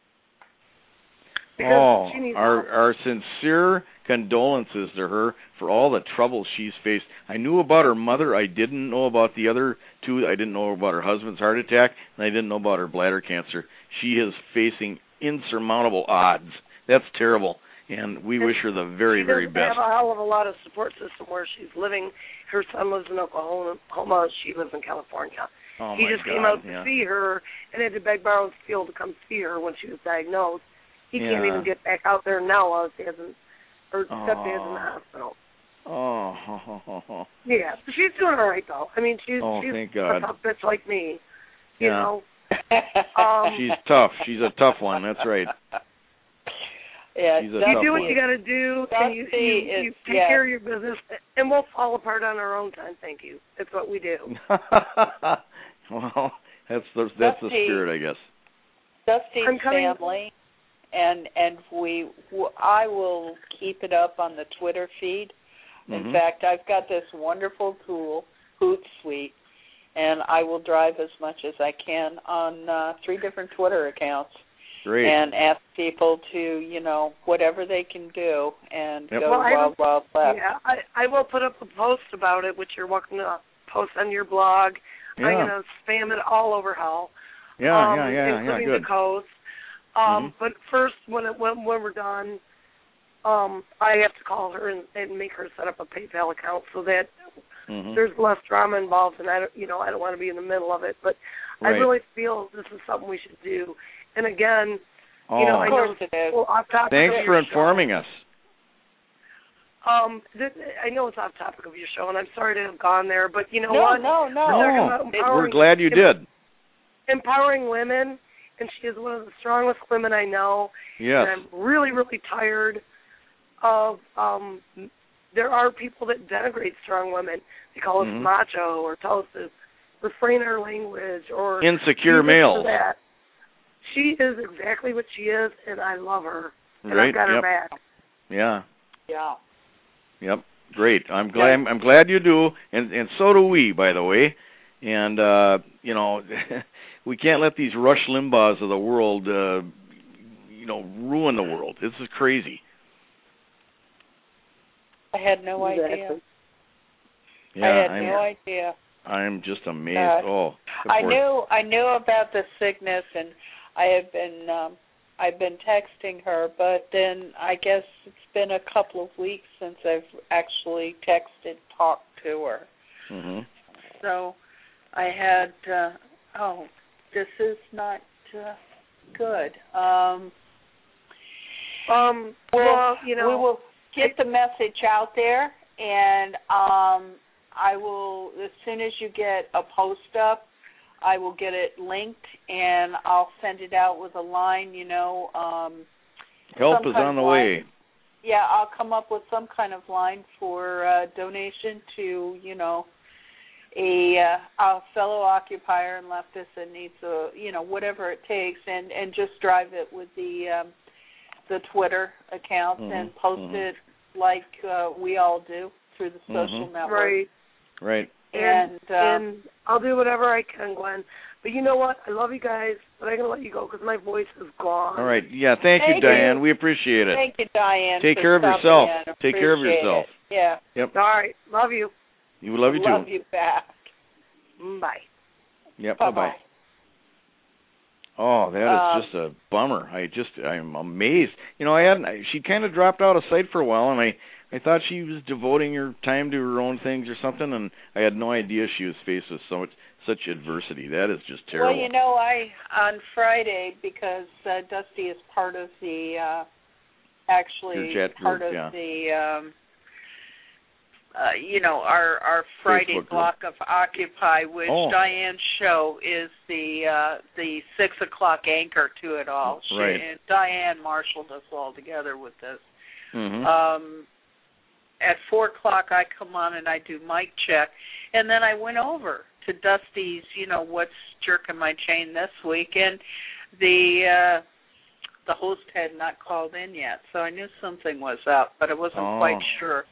Because she needs
our sincere condolences to her for all the trouble she's faced. I knew about her mother. I didn't know about the other two. I didn't know about her husband's heart attack, and I didn't know about her bladder cancer. She is facing insurmountable odds. That's terrible, and we wish her the very, very best.
She doesn't have a hell of a lot of support system where she's living. Her son lives in Oklahoma. She lives in California. He just came out to see her and had to beg, borrow, and steal to come see her when she was diagnosed. He can't even get back out there now while his dad's in the hospital. Yeah, she's doing all right, though. I mean, she's
thank God.
a tough bitch like me, you know.
She's tough. She's a tough one. That's right.
Yeah,
you
do what you got to do, and you take care of your business, and we'll fall apart on our own time. Thank you. That's what we do.
Well, that's the spirit, I guess.
Dusty's family and I will keep it up on the Twitter feed. In fact, I've got this wonderful tool, Hootsuite, and I will drive as much as I can on 3 different Twitter accounts.
Great.
And ask people to, whatever they can do, and go wild left.
Yeah, I will put up a post about it, which you're welcome to post on your blog.
Yeah.
I'm going to spam it all over hell. Including
good.
the codes. But first, when we're done, I have to call her and make her set up a PayPal account so that there's less drama involved, and I don't want to be in the middle of it. But I really feel this is something we should do. And again, I know it's off topic.
Thanks for informing us.
I know it's off topic of your show, and I'm sorry to have gone there, but you know
what?
No.
We're glad you did.
Empowering women, and she is one of the strongest women I know.
Yes.
And I'm really, really tired of there are people that denigrate strong women. They call us macho or tell us to refrain our language or
insecure males.
That. She is exactly what she is, and I love her. And
right.
I've got her back.
Yeah.
Yeah.
Yep. Great. I'm glad you do, and so do we, by the way. And we can't let these Rush Limbaughs of the world, ruin the world. This is crazy.
I had no idea.
Yeah,
I had no idea.
I'm just amazed.
I knew about the sickness, and I've been texting her, but then I guess it's been a couple of weeks since I've actually talked to her. So I had this is not good. We will get the message out there, and I will, as soon as you get a post up, I will get it linked, and I'll send it out with a line,
help is on the way.
Yeah, I'll come up with some kind of line for donation to, a fellow occupier and leftist that needs whatever it takes, and just drive it with the Twitter accounts and post it like we all do through the social network.
Right.
And I'll do whatever I can, Gwen. But you know what? I love you guys, but I'm going to let you go because my voice is gone.
All right. Yeah, thank you, Diane. We appreciate it.
Thank you, Diane.
Take care of yourself. Take care of yourself.
Yeah.
Yep.
All right. Love you.
You love you too.
Love you back.
Bye.
Yep. Bye-bye. Oh, that is just a bummer. I'm amazed. She kind of dropped out of sight for a while, and I thought she was devoting her time to her own things or something, and I had no idea she was faced with such adversity. That is just terrible.
Well, on Friday, because Dusty is part of the, our Friday
Facebook
block of Occupy, which Diane's show is the 6 o'clock anchor to it all. And Diane marshaled us all together with this. At 4 o'clock, I come on and I do mic check, and then I went over to Dusty's, what's jerking my chain this week, and the host had not called in yet, so I knew something was up, but I wasn't quite sure.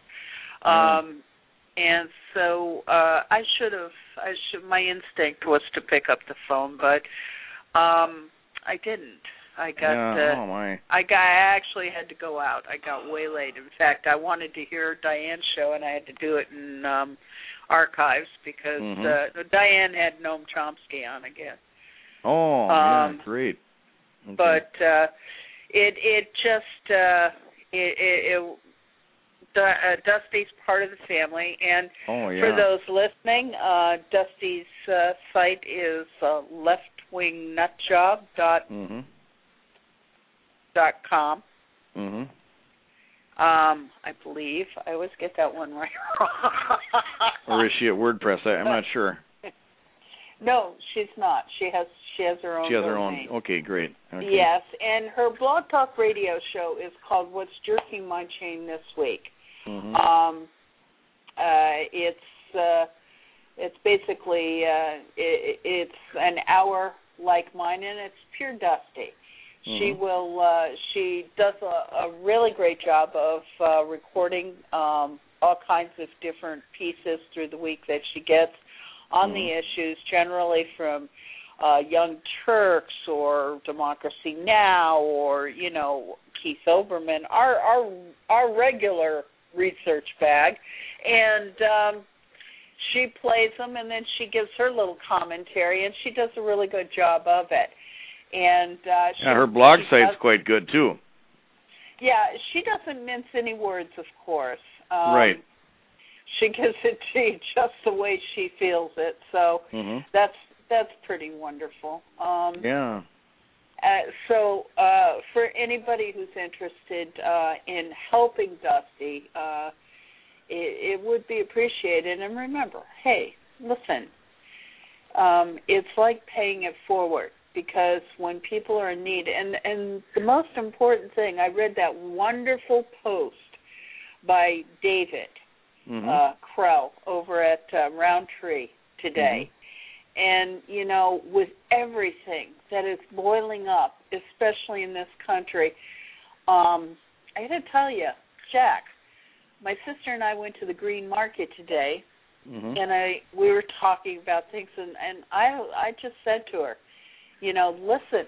And so I should. My instinct was to pick up the phone, but I didn't. I actually had to go out. I got way late. In fact, I wanted to hear Diane's show, and I had to do it in archives because Diane had Noam Chomsky on again.
Great. Okay.
But Dusty's part of the family, and for those listening, Dusty's site is leftwingnutjob.com. I believe. I always get that one right.
Or is she at WordPress? I'm not sure.
No, she's not. She has her own.
She has her own. Okay, great. Okay.
Yes, and her Blog Talk Radio show is called "What's Jerking My Chain This Week." It's basically it's an hour like mine, and it's pure Dusty. She will. She does a really great job of recording all kinds of different pieces through the week that she gets on the issues, generally from Young Turks or Democracy Now! Or Keith Olbermann, our regular research bag, and she plays them, and then she gives her little commentary, and she does a really good job of it. And
her blog site's quite good too.
Yeah, she doesn't mince any words, of course.
Right.
She gives it to you just the way she feels it. So that's pretty wonderful.
Yeah.
So for anybody who's interested in helping Dusty, it would be appreciated. And remember, hey, listen, it's like paying it forward, because when people are in need, and the most important thing, I read that wonderful post by David Krell over at Roundtree today. And, with everything that is boiling up, especially in this country, I got to tell you, Jack, my sister and I went to the Green Market today, and we were talking about things, and I just said to her, listen,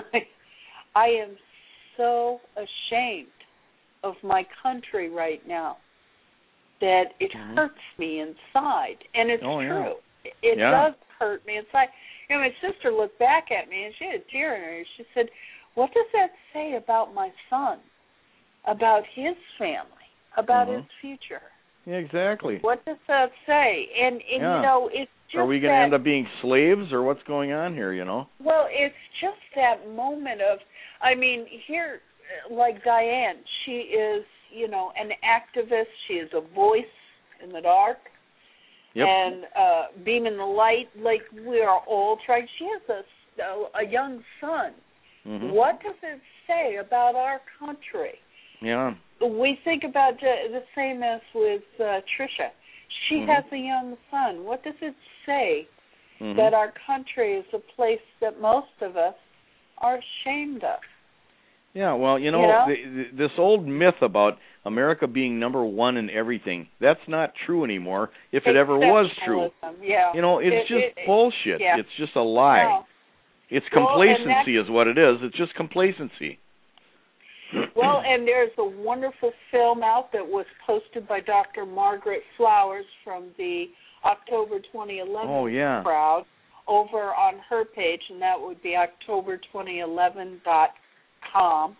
I am so ashamed of my country right now that it hurts me inside. And it's true. It does hurt me inside. My sister looked back at me, and she had a tear in her eyes. She said, what does that say about my son, about his family, about his future?
Yeah, exactly.
What does that say? And it's just,
are we going to end up being slaves, or what's going on here,
Well, it's just that moment of, here, like Diane, she is, an activist. She is a voice in the dark.
Yep.
And beaming the light, like we are all trying. She has a young son. What does it say about our country?
Yeah.
We think about the same as with Tricia. She has a young son. What does it say that our country is a place that most of us are ashamed of?
Yeah, well, this old myth about America being number one in everything, that's not true anymore, if it ever was true.
Yeah.
It's just bullshit.
Yeah.
It's just a lie.
No.
It's complacency is what it is. It's just complacency.
Well, and there's a wonderful film out that was posted by Dr. Margaret Flowers from the October 2011 crowd over on her page, and that would be october2011.com.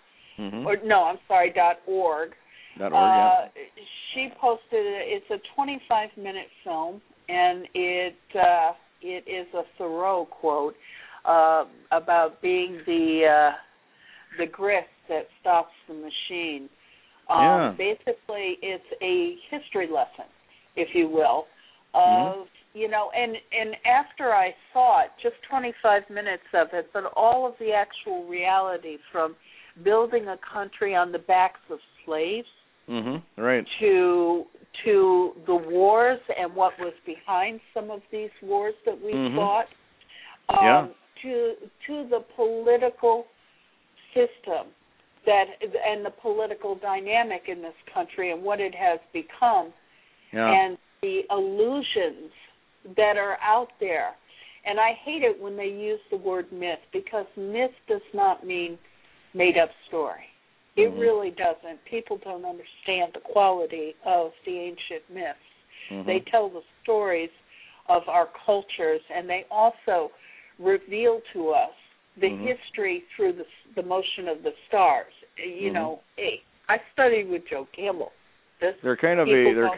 .org. She posted it's a 25-minute film, and it is a Thoreau quote about being the grist that stops the machine. Basically, it's a history lesson, if you will, of and after I saw it, just 25 minutes of it, but all of the actual reality from building a country on the backs of slaves,
right,
to the wars and what was behind some of these wars that we fought, to the political system and the political dynamic in this country and what it has become, and the illusions that are out there. And I hate it when they use the word myth, because myth does not mean made-up story. It really doesn't. People don't understand the quality of the ancient myths. They tell the stories of our cultures, and they also reveal to us the history through the motion of the stars. I studied with Joe Campbell.
They're kind of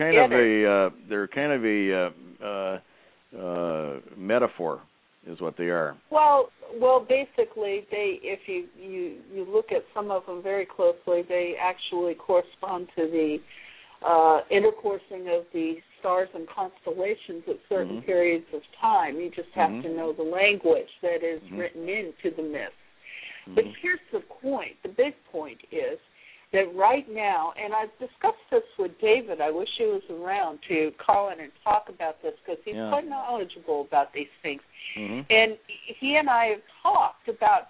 a metaphor, is what they are.
Well, basically, if you look at some of them very closely, they actually correspond to the intercoursing of the stars and constellations at certain periods of time. You just have to know the language that is written into the myths. But here's the point. The big point is that right now, and I've discussed this with David. I wish he was around to call in and talk about this, because he's quite knowledgeable about these things. And he and I have talked about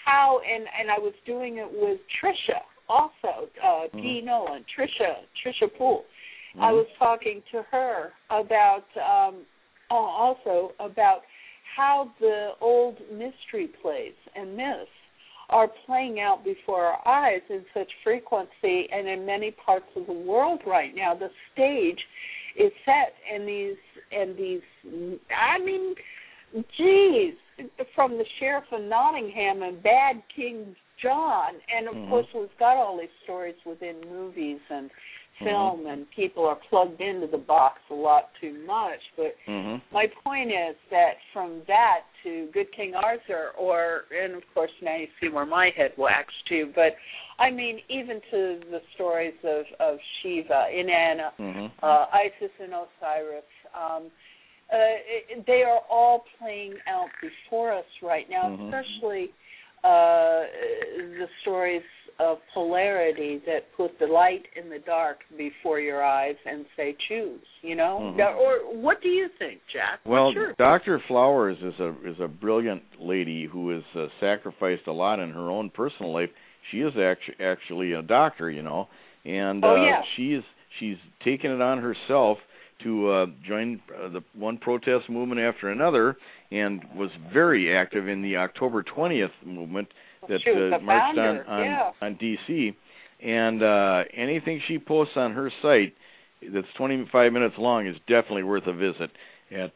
how, and I was doing it with Trisha also, Dee Nolan, Trisha Poole. I was talking to her about also about how the old mystery plays and myths are playing out before our eyes in such frequency, and in many parts of the world right now, the stage is set, and these. I mean, geez, from the Sheriff of Nottingham and Bad King John, and of course we've got all these stories within movies and film, and people are plugged into the box a lot too much. But my point is that from that to Good King Arthur, and of course now you see where my head waxed too, but I mean even to the stories of Shiva, Inanna, Isis and Osiris, they are all playing out before us right now, especially the stories of polarity that put the light and the dark before your eyes and say choose, you know? Or what do you think, Jack?
Well, Dr. Flowers is a brilliant lady who has sacrificed a lot in her own personal life. She is actually a doctor, you know, and she's taken it on herself to join the one protest movement after another, and was very active in the October 20th movement that marched on D.C. And anything she posts on her site that's 25 minutes long is definitely worth a visit at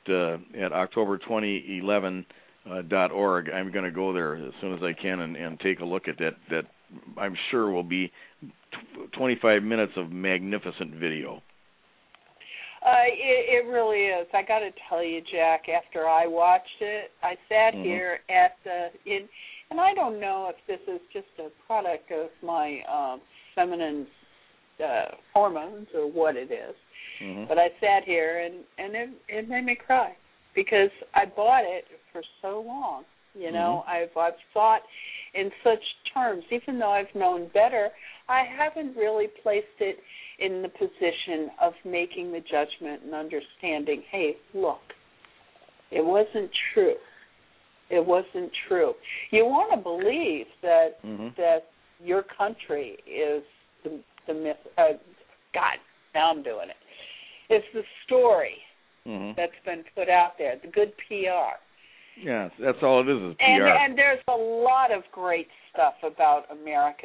October2011.org. I'm going to go there as soon as I can and take a look at that I'm sure will be 25 minutes of magnificent video.
It really is. I got to tell you, Jack, after I watched it, I sat here and I don't know if this is just a product of my feminine hormones or what it is, but I sat here and it made me cry because I bought it for so long. You know, I've thought in such terms, even though I've known better, I haven't really placed it in the position of making the judgment and understanding, hey, look, it wasn't true. It wasn't true. You want to believe that your country is the myth. God, now I'm doing it. It's the story that's been put out there, the good PR.
Yeah, that's all it is PR.
And there's a lot of great stuff about America.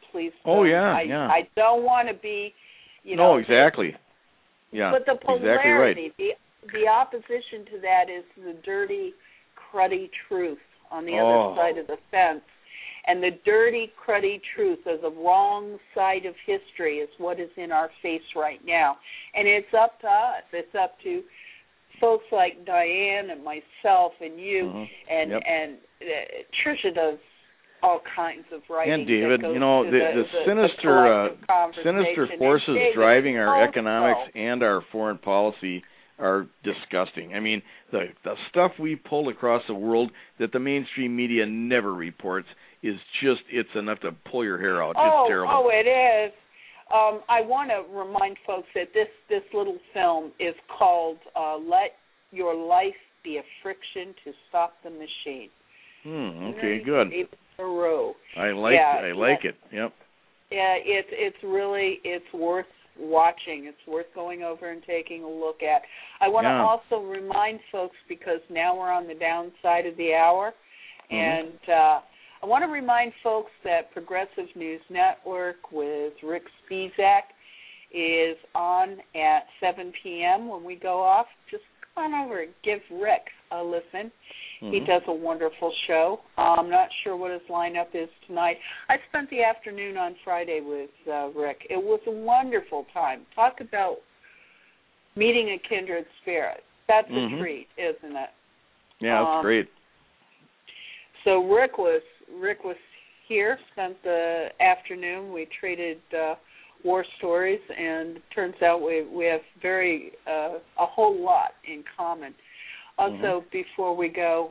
I don't want to be,
No, exactly. Yeah,
but the polarity,
exactly right.
the opposition to that is the dirty, cruddy truth on the other side of the fence. And the dirty, cruddy truth of the wrong side of history is what is in our face right now. And it's up to us. It's up to folks like Diane and myself and you and Trisha does all kinds of writing.
And David, the sinister forces driving our economics and our foreign policy are disgusting. I mean, the stuff we pull across the world that the mainstream media never reports is just, it's enough to pull your hair out. It's terrible.
Oh, it is. I want to remind folks that this little film is called Let Your Life Be a Friction to Stop the Machine.
Okay, good. I like it. Yep.
Yeah, it's worth watching. It's worth going over and taking a look at. I want to also remind folks, because now we're on the downside of the hour, and I want to remind folks that Progressive News Network with Rick Spizak is on at 7 p.m. when we go off. Just come on over and give Rick a listen. He does a wonderful show. I'm not sure what his lineup is tonight. I spent the afternoon on Friday with Rick. It was a wonderful time. Talk about meeting a kindred spirit. That's a treat, isn't it?
Yeah, that's great.
So Rick was here, spent the afternoon. We traded war stories, and it turns out we have a whole lot in common. Also, before we go,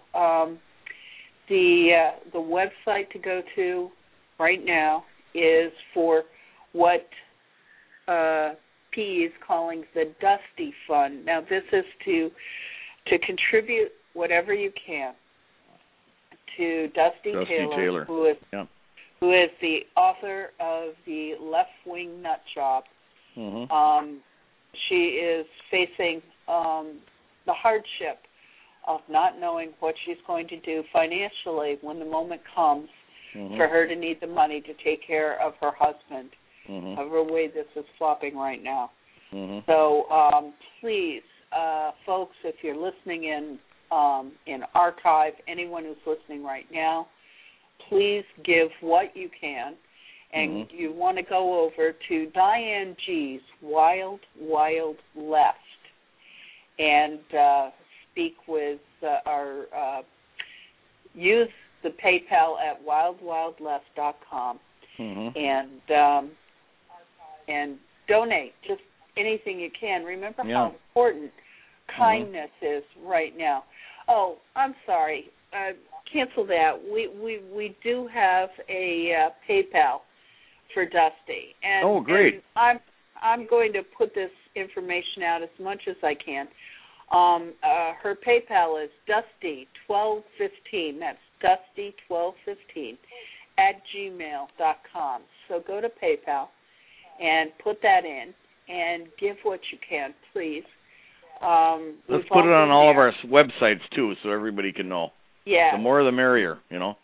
the website to go to right now is for what P is calling the Dusty Fund. Now, this is to contribute whatever you can to Dusty Taylor, who is the author of the Left Wing Nut Job. She is facing the hardship of not knowing what she's going to do financially when the moment comes for her to need the money to take care of her husband, however way this is flopping right now. So please, folks, if you're listening in archive, anyone who's listening right now, please give what you can. And you want to go over to Diane G's Wild Wild Left and speak with use the PayPal at wildwildleft.com and donate just anything you can. Remember how important kindness is right now. Oh, I'm sorry. Cancel that. We do have a PayPal for Dusty. And,
great.
And I'm going to put this information out as much as I can. Her PayPal is Dusty1215. That's Dusty1215 @gmail.com. So go to PayPal and put that in and give what you can, please.
Let's put it on all of our websites too, so everybody can know.
Yeah.
The more, the merrier. You know.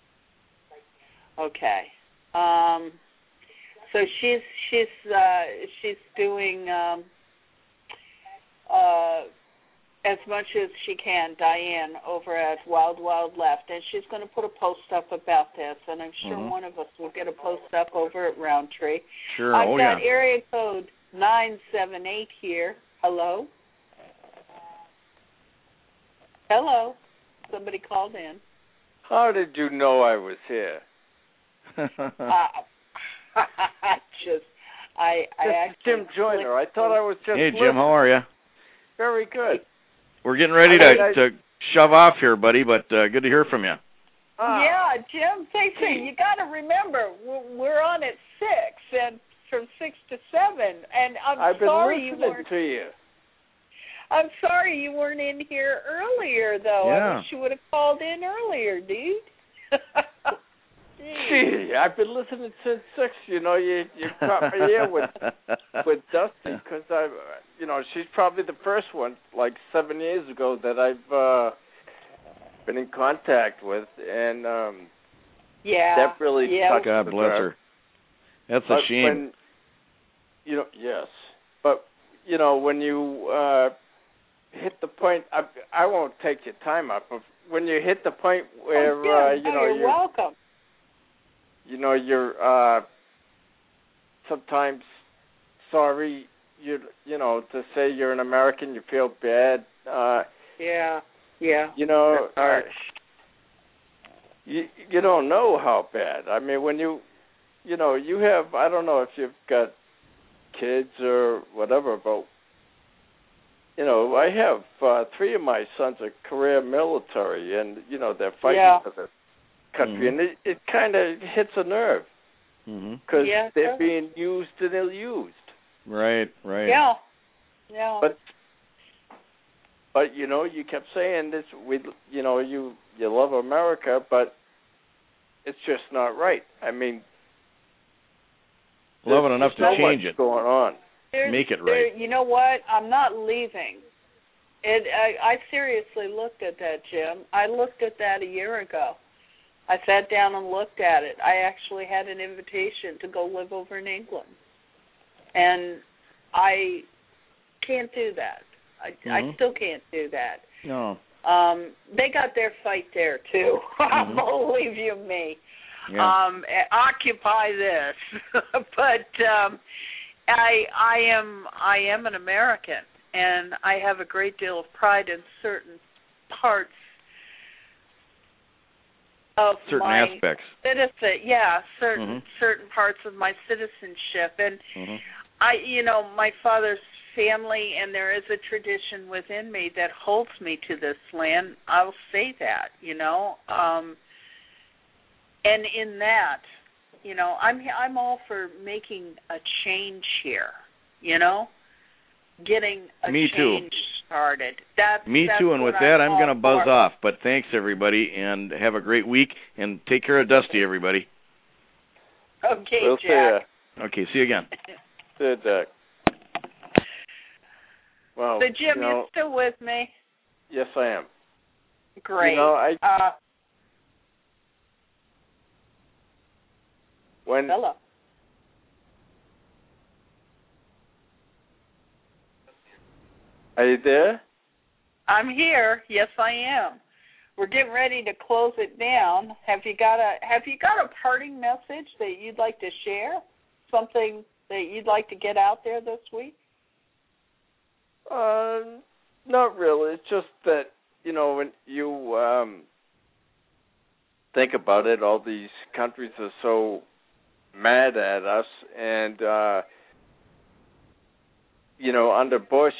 Okay. So she's doing as much as she can, Diane, over at Wild Wild Left, and she's going to put a post up about this, and I'm sure one of us will get a post up over at Roundtree.
Sure.
I've got area code 978 here. Hello? Hello? Somebody called in.
How did you know I was here? Jim Joyner. I thought I was just
Hey,
listening.
Jim, how are you?
Very good.
We're getting ready to shove off here, buddy, but good to hear from you.
Yeah, Jim, you got to remember, we're on at 6, and from 6 to 7, and
I've been listening to you.
I'm sorry you weren't in here earlier, though.
Yeah.
I wish you would have called in earlier, dude.
Gee, I've been listening since 6. You know, you caught me here with Dusty because she's probably the first one, like 7 years ago, that I've been in contact with, and that really touched
God bless her. That's a shame.
Yes, but when you hit the point, I won't take your time up. But when you hit the point where
you're welcome.
You're sometimes sorry. To say you're an American, you feel bad.
Yeah.
You don't know how bad. I mean, when you have, I don't know if you've got kids or whatever, but I have 3 of my sons are career military, and they're fighting for the country, and it kind of hits a nerve because they're being used and ill-used.
Right.
Yeah.
But you kept saying this. You love America, but it's just not right. I mean,
love it enough to change it.
Going on.
Make it right.
You know what? I'm not leaving. I seriously looked at that, Jim. I looked at that a year ago. I sat down and looked at it. I actually had an invitation to go live over in England. And I can't do that. I still can't do that.
No.
They got their fight there, too. Believe you me.
Yeah.
Occupy this. But I am an American, and I have a great deal of pride in certain parts of my
aspects.
Certain parts of my citizenship, and my father's family, and there is a tradition within me that holds me to this land. I'll say that, and in that, I'm all for making a change here, getting a
me
change
too.
lighthearted.
Me
that's
too, and with
what
that, I'm going to buzz
for.
off. But thanks, everybody, and have a great week, and take care of Dusty, everybody.
Okay,
we'll
Jack.
See ya.
Okay, see you again.
See ya, Jack. Well,
So, Jim, you're still with me?
Yes, I am.
Great. Hello.
Are you there?
I'm here. Yes, I am. We're getting ready to close it down. Have you got a parting message that you'd like to share? Something that you'd like to get out there this week?
Not really. It's just that, when you think about it, all these countries are so mad at us, and under Bush,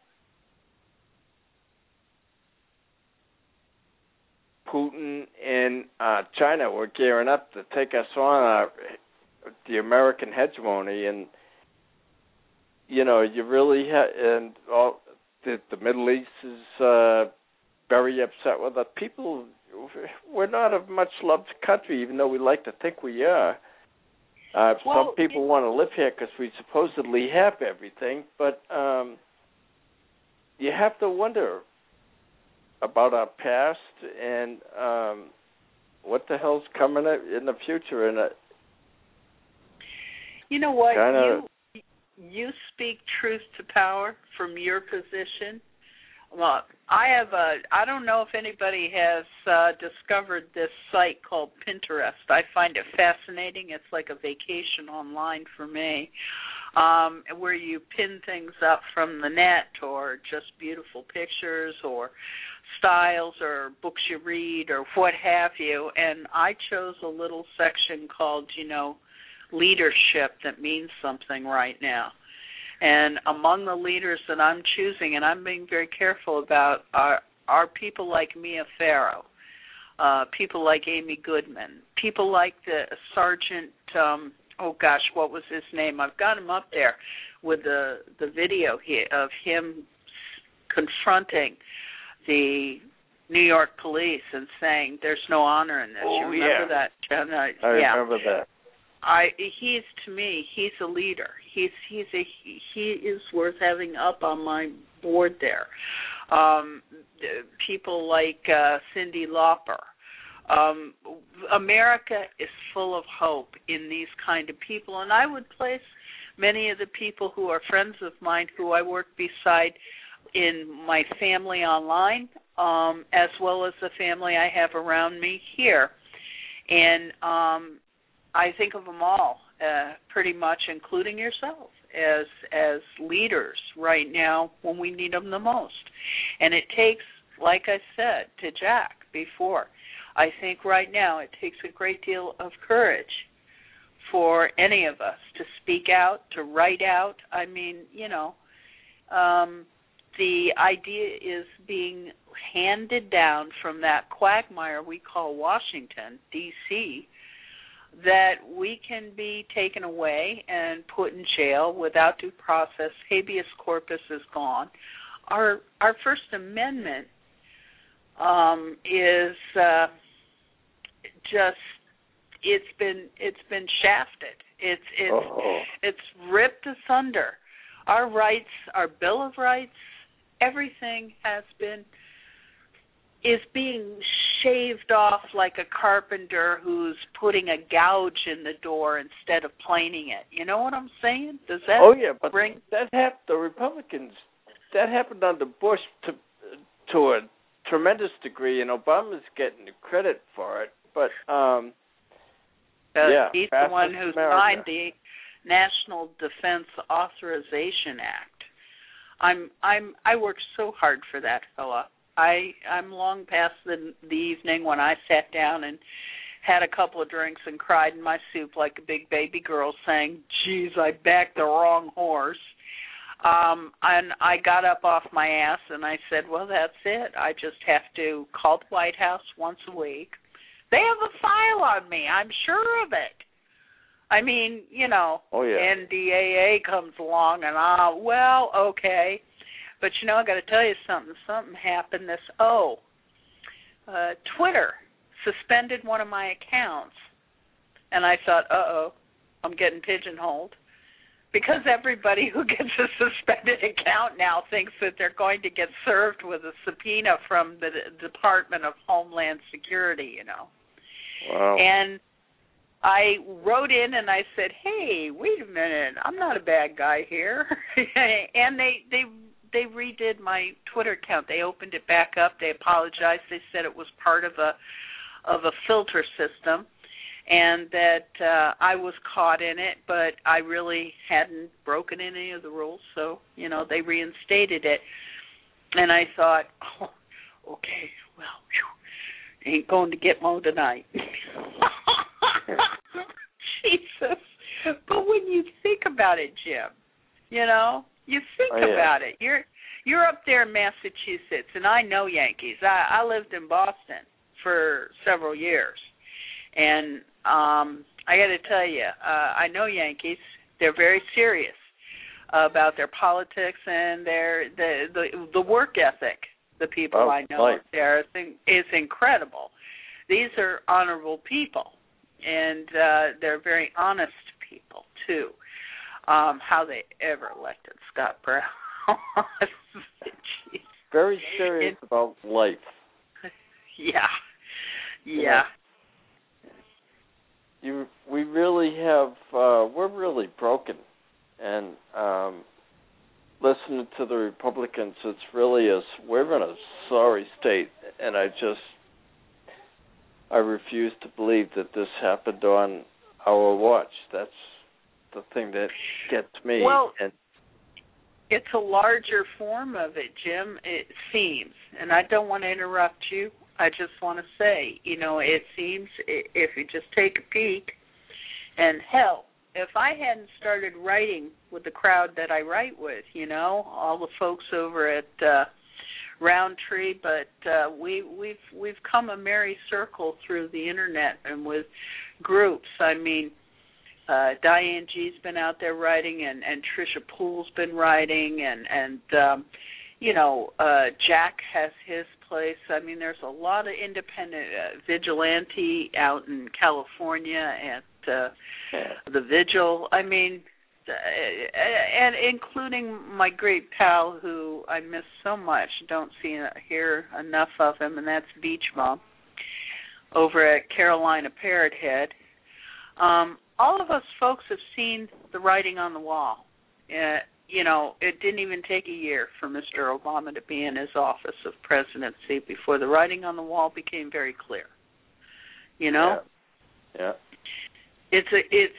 Putin and China were gearing up to take us on the American hegemony, and you really and all the Middle East is very upset with us. People, we're not a much loved country, even though we like to think we are. Some people want to live here because we supposedly have everything, but you have to wonder about our past and what the hell's coming in the future. And
you know what? You speak truth to power from your position. Well, I don't know if anybody has discovered this site called Pinterest. I find it fascinating. It's like a vacation online for me, where you pin things up from the net or just beautiful pictures or styles or books you read or what have you. And I chose a little section called, leadership that means something right now. And among the leaders that I'm choosing, and I'm being very careful about, are people like Mia Farrow, people like Amy Goodman, people like the Sergeant, what was his name? I've got him up there with the video of him confronting the New York police and saying there's no honor in this. You remember that, Jen?
I remember that.
To me, he's a leader. He is worth having up on my board there. People like Cyndi Lauper. America is full of hope in these kind of people, and I would place many of the people who are friends of mine who I work beside in my family online, as well as the family I have around me here. And I think of them all, pretty much, including yourself, as leaders right now when we need them the most. And it takes, like I said to Jack before, I think right now it takes a great deal of courage for any of us to speak out, to write out. I mean, the idea is being handed down from that quagmire we call Washington, D.C., that we can be taken away and put in jail without due process. Habeas corpus is gone. Our First Amendment is just it's been shafted. It's ripped asunder. Our rights, our Bill of Rights, everything is being shaved off like a carpenter who's putting a gouge in the door instead of planing it. You know what I'm saying? Does that bring...
that happened, the Republicans, that happened under Bush to a tremendous degree, and Obama's getting the credit for it. But,
he's the one who signed the National Defense Authorization Act. I worked so hard for that fella. I'm long past the evening when I sat down and had a couple of drinks and cried in my soup like a big baby girl saying, geez, I backed the wrong horse. And I got up off my ass and I said, well, that's it. I just have to call the White House once a week. They have a file on me. I'm sure of it. I mean, NDAA comes along and, okay. But, I got to tell you something. Something happened Twitter suspended one of my accounts. And I thought, I'm getting pigeonholed. Because everybody who gets a suspended account now thinks that they're going to get served with a subpoena from the Department of Homeland Security,
Wow.
And I wrote in and I said, hey, wait a minute, I'm not a bad guy here. And they redid my Twitter account. They opened it back up. They apologized. They said it was part of a filter system, and that I was caught in it, but I really hadn't broken any of the rules. So, they reinstated it. And I thought, okay, well, ain't going to get Mo tonight. Jesus. But when you think about it, Jim, you think about it. You're up there in Massachusetts, and I know Yankees. I lived in Boston for several years. And I got to tell you, I know Yankees. They're very serious about their politics and the work ethic. The people I know up there is incredible. These are honorable people, and they're very honest people too. How they ever elected Scott Brown?
Very serious about life.
Yeah.
We really have. We're really broken, and listening to the Republicans, it's really we're in a sorry state, and I refuse to believe that this happened on our watch. That's the thing that gets me.
Well, it's a larger form of it, Jim, it seems. And I don't want to interrupt you. I just want to say, it seems if you just take a peek, and hell, if I hadn't started writing with the crowd that I write with, all the folks over at Roundtree, but we've come a merry circle through the internet and with groups. I mean, Diane G's been out there writing, and Tricia Poole's been writing, and Jack has his place. I mean, there's a lot of independent vigilante out in California at the Vigil. I mean, and including my great pal who I miss so much, don't hear enough of him, and that's Beach Bum over at Carolina Parrot Head. All of us folks have seen the writing on the wall. It didn't even take a year for Mr. Obama to be in his office of presidency before the writing on the wall became very clear.
Yeah.
It's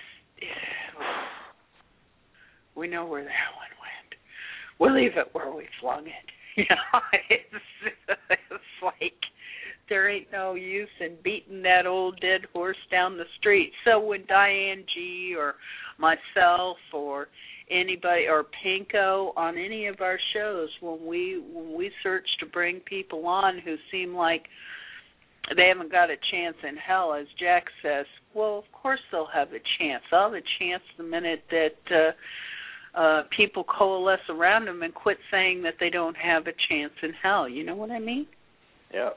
we know where that one went. We'll leave it where we flung it. It's like there ain't no use in beating that old dead horse down the street. So when Diane G or myself or anybody or Pinko on any of our shows, when we search to bring people on who seem like they haven't got a chance in hell, as Jack says, well, of course they'll have a chance. They'll have a chance the minute that people coalesce around them and quit saying that they don't have a chance in hell. You know what I mean?
Yeah.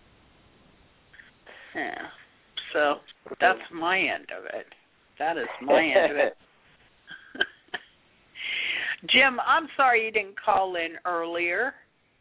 Yeah. So that's my end of it. That is my end of it. Jim, I'm sorry you didn't call in earlier.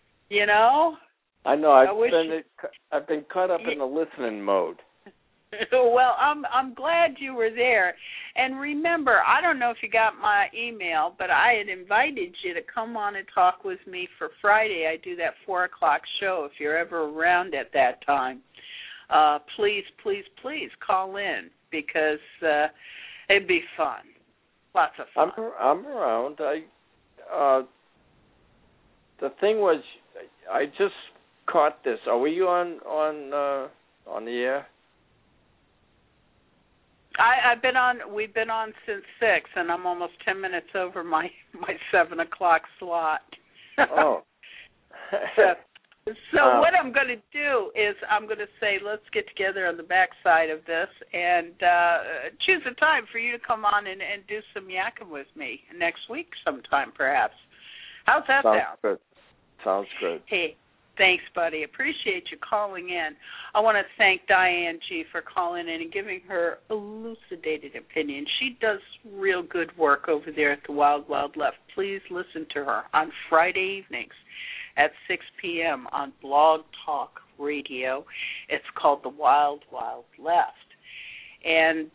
I know. I've been caught up in the listening mode.
Well, I'm glad you were there. And remember, I don't know if you got my email, but I had invited you to come on and talk with me for Friday. I do that 4 o'clock show if you're ever around at that time. Please, please, please call in because it'd be fun. Lots of fun.
I'm around. The thing was, I just caught this. Are we on the air?
We've been on since 6, and I'm almost 10 minutes over my 7 o'clock slot.
Oh.
So what I'm going to do is I'm going to say let's get together on the backside of this and choose a time for you to come on and do some yakking with me next week sometime perhaps. How's that sound?
Good. Sounds good.
Hey, thanks, buddy. Appreciate you calling in. I want to thank Diane G. for calling in and giving her elucidated opinion. She does real good work over there at the Wild Wild Left. Please listen to her on Friday evenings at 6 p.m. on Blog Talk Radio. It's called the Wild Wild Left. And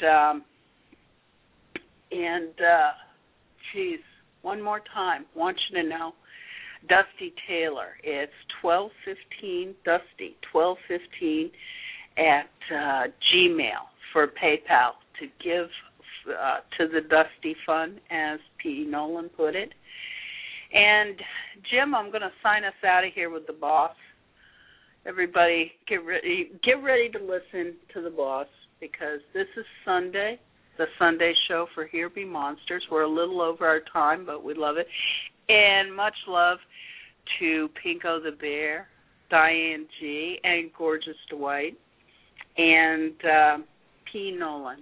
geez, one more time, want you to know, Dusty Taylor. It's 12:15, Dusty, 12:15 at Gmail for PayPal to give to the Dusty Fund, as P. Nolan put it. And, Jim, I'm going to sign us out of here with the boss. Everybody, get ready to listen to the boss, because this is Sunday, the Sunday show for Here Be Monsters. We're a little over our time, but we love it. And much love to Pinko the Bear, Diane G., and Gorgeous Dwight, and P. Nolan,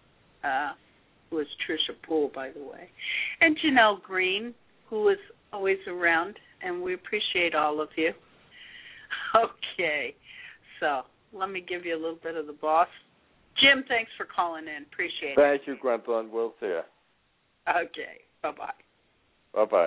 who is Trisha Poole, by the way, and Janelle Green, who is always around, and we appreciate all of you. Okay, so let me give you a little bit of the boss. Jim, thanks for calling in. Appreciate it.
Thank you, Gwendolyn. We'll see you.
Okay, bye-bye.
Bye-bye.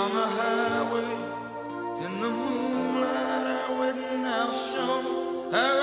Hey!